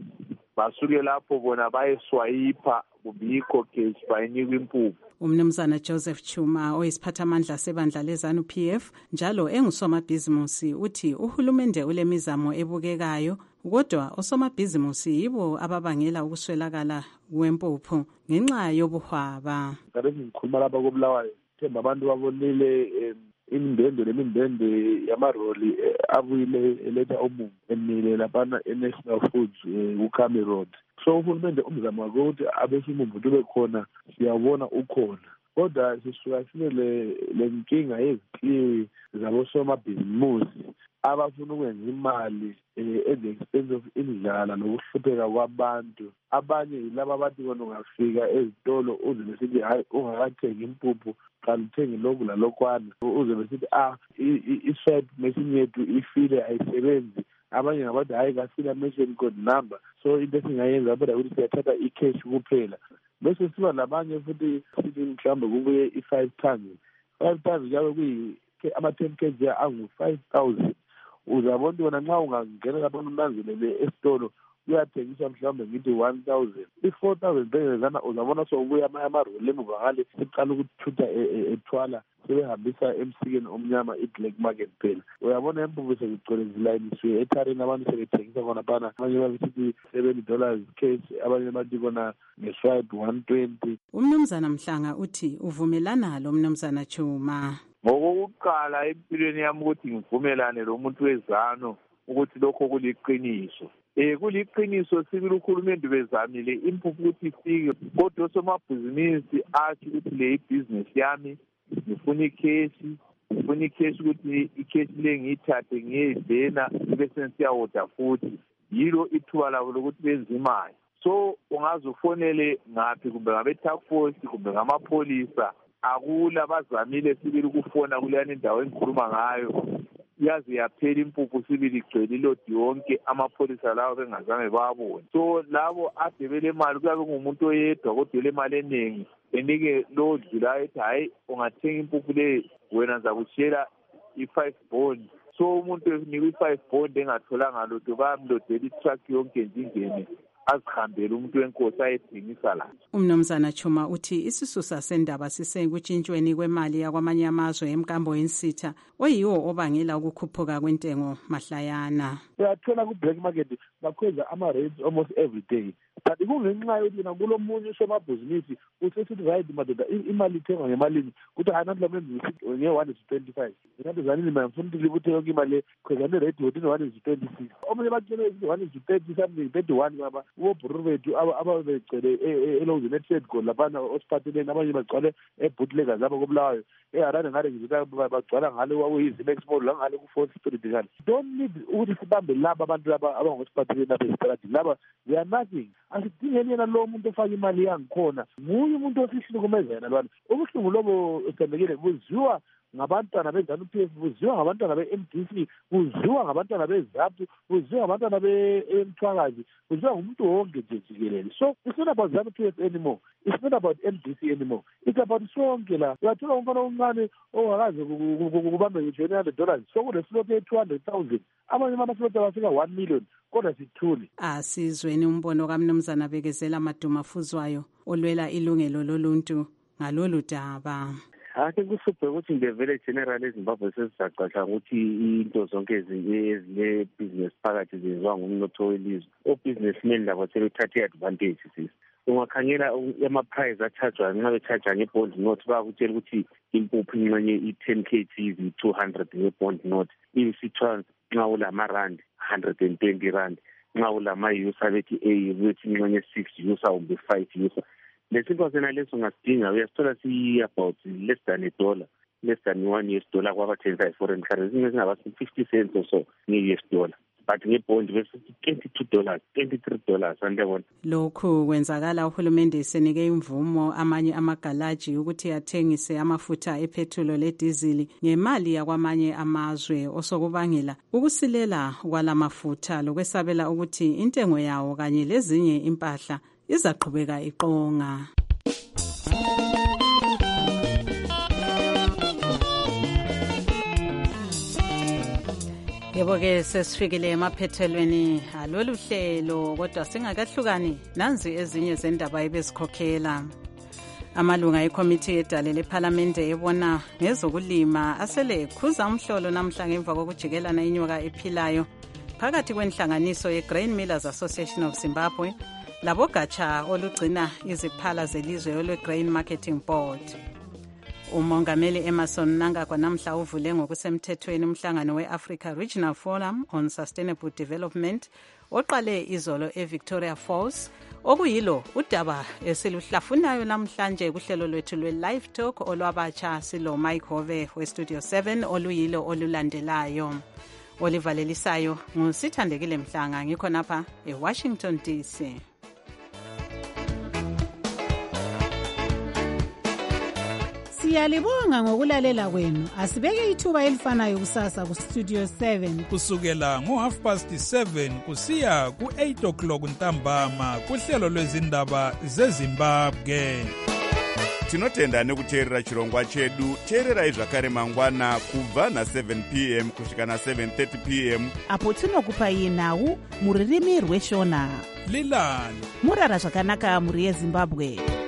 basuke lapho bona bayeswayipa kumbe yikho cash bayinikwa impuphu. Umnumzana Joseph Chuma oyisiphathamandla sebandla lezanu P F njalo engusomabhizimusi uthi uhulumende ulemizamo ebukekayo kodwa osomabhizimusi yibo ababangela ukuswelakala kwempuphu ngenxa yobuhwaba. Kade ngikhuluma lapha koBulawayo themba abantu babonile imindende lemindende yamaroli abuyile eletha omungu emile lapha eNational Foods uKami Road. So uhulumende umzamo wakhe ukuthi abesimumbu tube khona siyabona ukhona kodwa sisuka le lenkinga yezikliwi zabosomabhizimusi abafuna ukwenza imali at the expense of indlala nokuhlupheka kwabantu. Abanye yilaba abantu bona ungafika ezitolo uze besithi hayi ungakathengi impuphu kanti uthenge lokhu lalokwana uze besithi ah i-swap machine yethu ifile ayisebenzi. Abanye ngabathi hayi kasina mention code number so into esingayenza kodwa ukuthi siyathatha i-cash kuphela bese siba labanye futhi sithi mhlawumbe kubuye i-five tons five tons njabe kuyi ama-ten k g angu-five thousand. Uzabona wena nxa ungangena lapha unanzelele esitolo uyathengiswa mhlawumbe ngithi one thousand i-four thousand bengezana uzabona sokubuya amaroli emuva ngale seqala ukuthutha ethwala sebehambisa emsikeni omnyama i-black market phela. Uyabona impuphu sekugcwele zilayinisiwe etharini abantu sebethengisa khona phana abanye babesithi seventy dollars cash abanye bathi kona nge-swipe one twenty. Umnumzana Mhlanga uthi uvumelana lo mnumzana Chuma. Ngokokuqala empilweni yami ukuthi ngivumelane lo muntu wezano ukuthi lokho kuliqiniso. Eh kuliqiniso sibili ukhulumende bezamile impuphu ukuthi ifike kodwa somabhizinisi athi ukuthi le business yami ngifuna ikheshi ngifuna ikheshi ukuthi ikheshi le ngiyithathe ngiyidena bese siyawoda futhi yilo ithuba labo lokuthi benze imali. So ungazufonele ngaphi kumbe ngabe task force kumbe ngamapholisa akula bazamile sibili ukufona kuleyani indawo engikhuluma ngayo yazi yaphela impuphu sibili igcwele ilodi yonke amapholisa lawo bengazange babone. So labo adebele imali kuyabe ngumuntu oyedwa kodwa le mali eningi enike lo dlulayo ethi hayi ungathenga impuphu le wena ngizakushiyela i-five bond. So umuntu enikwe i-five bond engatholanga lutho bayamlodela i-truck yonke nje ingene azihambele umuntu wenkosi ayethengisa la. Umnumzana Chuma uthi isisusa sendaba sisekutshintshweni kwemali yakwamanye amazwe emkambo yensitha oyiwo obangela ukukhuphuka kwentengo mahlayana. Uyathola ku-black market bakhweza ama-rates almost every day but kungenxa yokuthi nakulo munye usomabhizinisi usesithi right madoda imali ithengwa ngemalini kuthi hayi namhla menza nge-one is to twenty-five ngathi zanini mayamfuna ukuthi libuthe yonke imali le khweza ne-rate within one is to twenty-six omunye batshele ukuthi one is to thirty something thirty-one baba wobhuru bethu ababegcwele elozini etrade goal laphana osiphatheleni abanye bagcwale ebhutleka zabo koBulawayo eharare ngale ngizika bagcwala ngale wakuyizimex mall la ngale ku-fourth street ngale. Don't need ukuthi sibambe laba abantu laba abangosiphatheleni lapha esitaradini laba they are nothing. Asidingeni yena lo muntu ofaka imali yangikhona nguye umuntu osihlukumeza yena lwana. Ubuhlungu lobo usendekile buziwa ngabantwana bezanu P F buziwa ngabantwana be-M D C buziwa ngabantwana beZAPU buziwa ngabantwana be-Mthwakazi buziwa ngumuntu wonke nje jikelele. So it's not about ZANU P F anymore, it's not about M D C anymore, it's about sonke la. Uyathola umfana omncane ongakaze kubambe ngisho one hundred dollars sokunesilothe ye-two hundred thousand abanye amasilothe abafika one million kodwa sithule. Asizweni umbono kamnumzana Bekezela Madumafuzwayo olwela ilungelo loluntu ngalolu daba. Ake kusuphe ukuthi ngevele general eZimbabwe sesizaqasha ukuthi into zonke ezile business phakathi zenziwa ngumnotho welizwe. O businessmen labo sebethathe advantage sisi. Ungakhangela ama-price atshajwa nxa betshajwa nge-bond note bayakutshela ukuthi impuphu inxenye i-ten k g i-two hundred nge-bond note. Ibisithiwa nxa ulamarandi one hundred and twenty rand. Nxa ulama-yusa bethi A bethi inxenye six yusa kumbe five yusa. Lesinto sena leso ngasidinga uyasithola si-about less than a dollar, less than one U S dollar kwabathenga i-foreign currency ingaba fifty cents or so nge-U S dollar. But ngebond bese twenty-two dollars, twenty-three dollars andiyabona. Lokhu kwenzakala uhulumende esenike imvumo amanye amagalaji ukuthi athengise amafutha ephethulo ledizili ngemali yakwamanye amazwe osokubangela ukusilela kwalamafutha lokwesabela ukuthi intengo yawo kanye lezinye impahla izaqhubeka iqonga. Yebo-ke sesifikile emaphethelweni alolu hlelo, kodwa singakahlukani nanzi ezinye zendaba ebezikhokhela. Amalunga ekomiti yedale lephalamende ebona ngezokulima asele ekhuza umhlolo namhla ngemva kokujikelana inyoka ephilayo phakathi kwenhlanganiso ye-Grain Millers Association of Zimbabwe labogatsha olugcina iziphala zelizwe olwe-Grain Marketing Board. Umongameli Emerson Mnangagwa namhla uvule ngokusemthethweni umhlangano we-Africa Regional Forum on Sustainable Development oqale izolo eVictoria Falls, okuyilo udaba esiluhlafunayo namhlanje kuhlelo lwethu lwe-Live Talk olwabatsha silo Mike Hove we-Studio seven oluyilo olulandelayo. Olivalelisayo ngusithandekile Mhlanga, ngikho napha eWashington D C. Siyalibonga ngokulalela kwenu. Asibeke ithuba elifanayo kusasa ku Studio seven kusukela ngo half past seven kusiya ku eight o'clock ntambama kuhlelo lwezindaba zeZimbabwe. Tinotenda nekuteerera chirongwa chedu. Teererai zvakare mangwana kubva na seven p m kusvika na seven thirty p m apo tinokupai nhau muririmi rweshona. Lilani murara zvakanaka muri yeZimbabwe.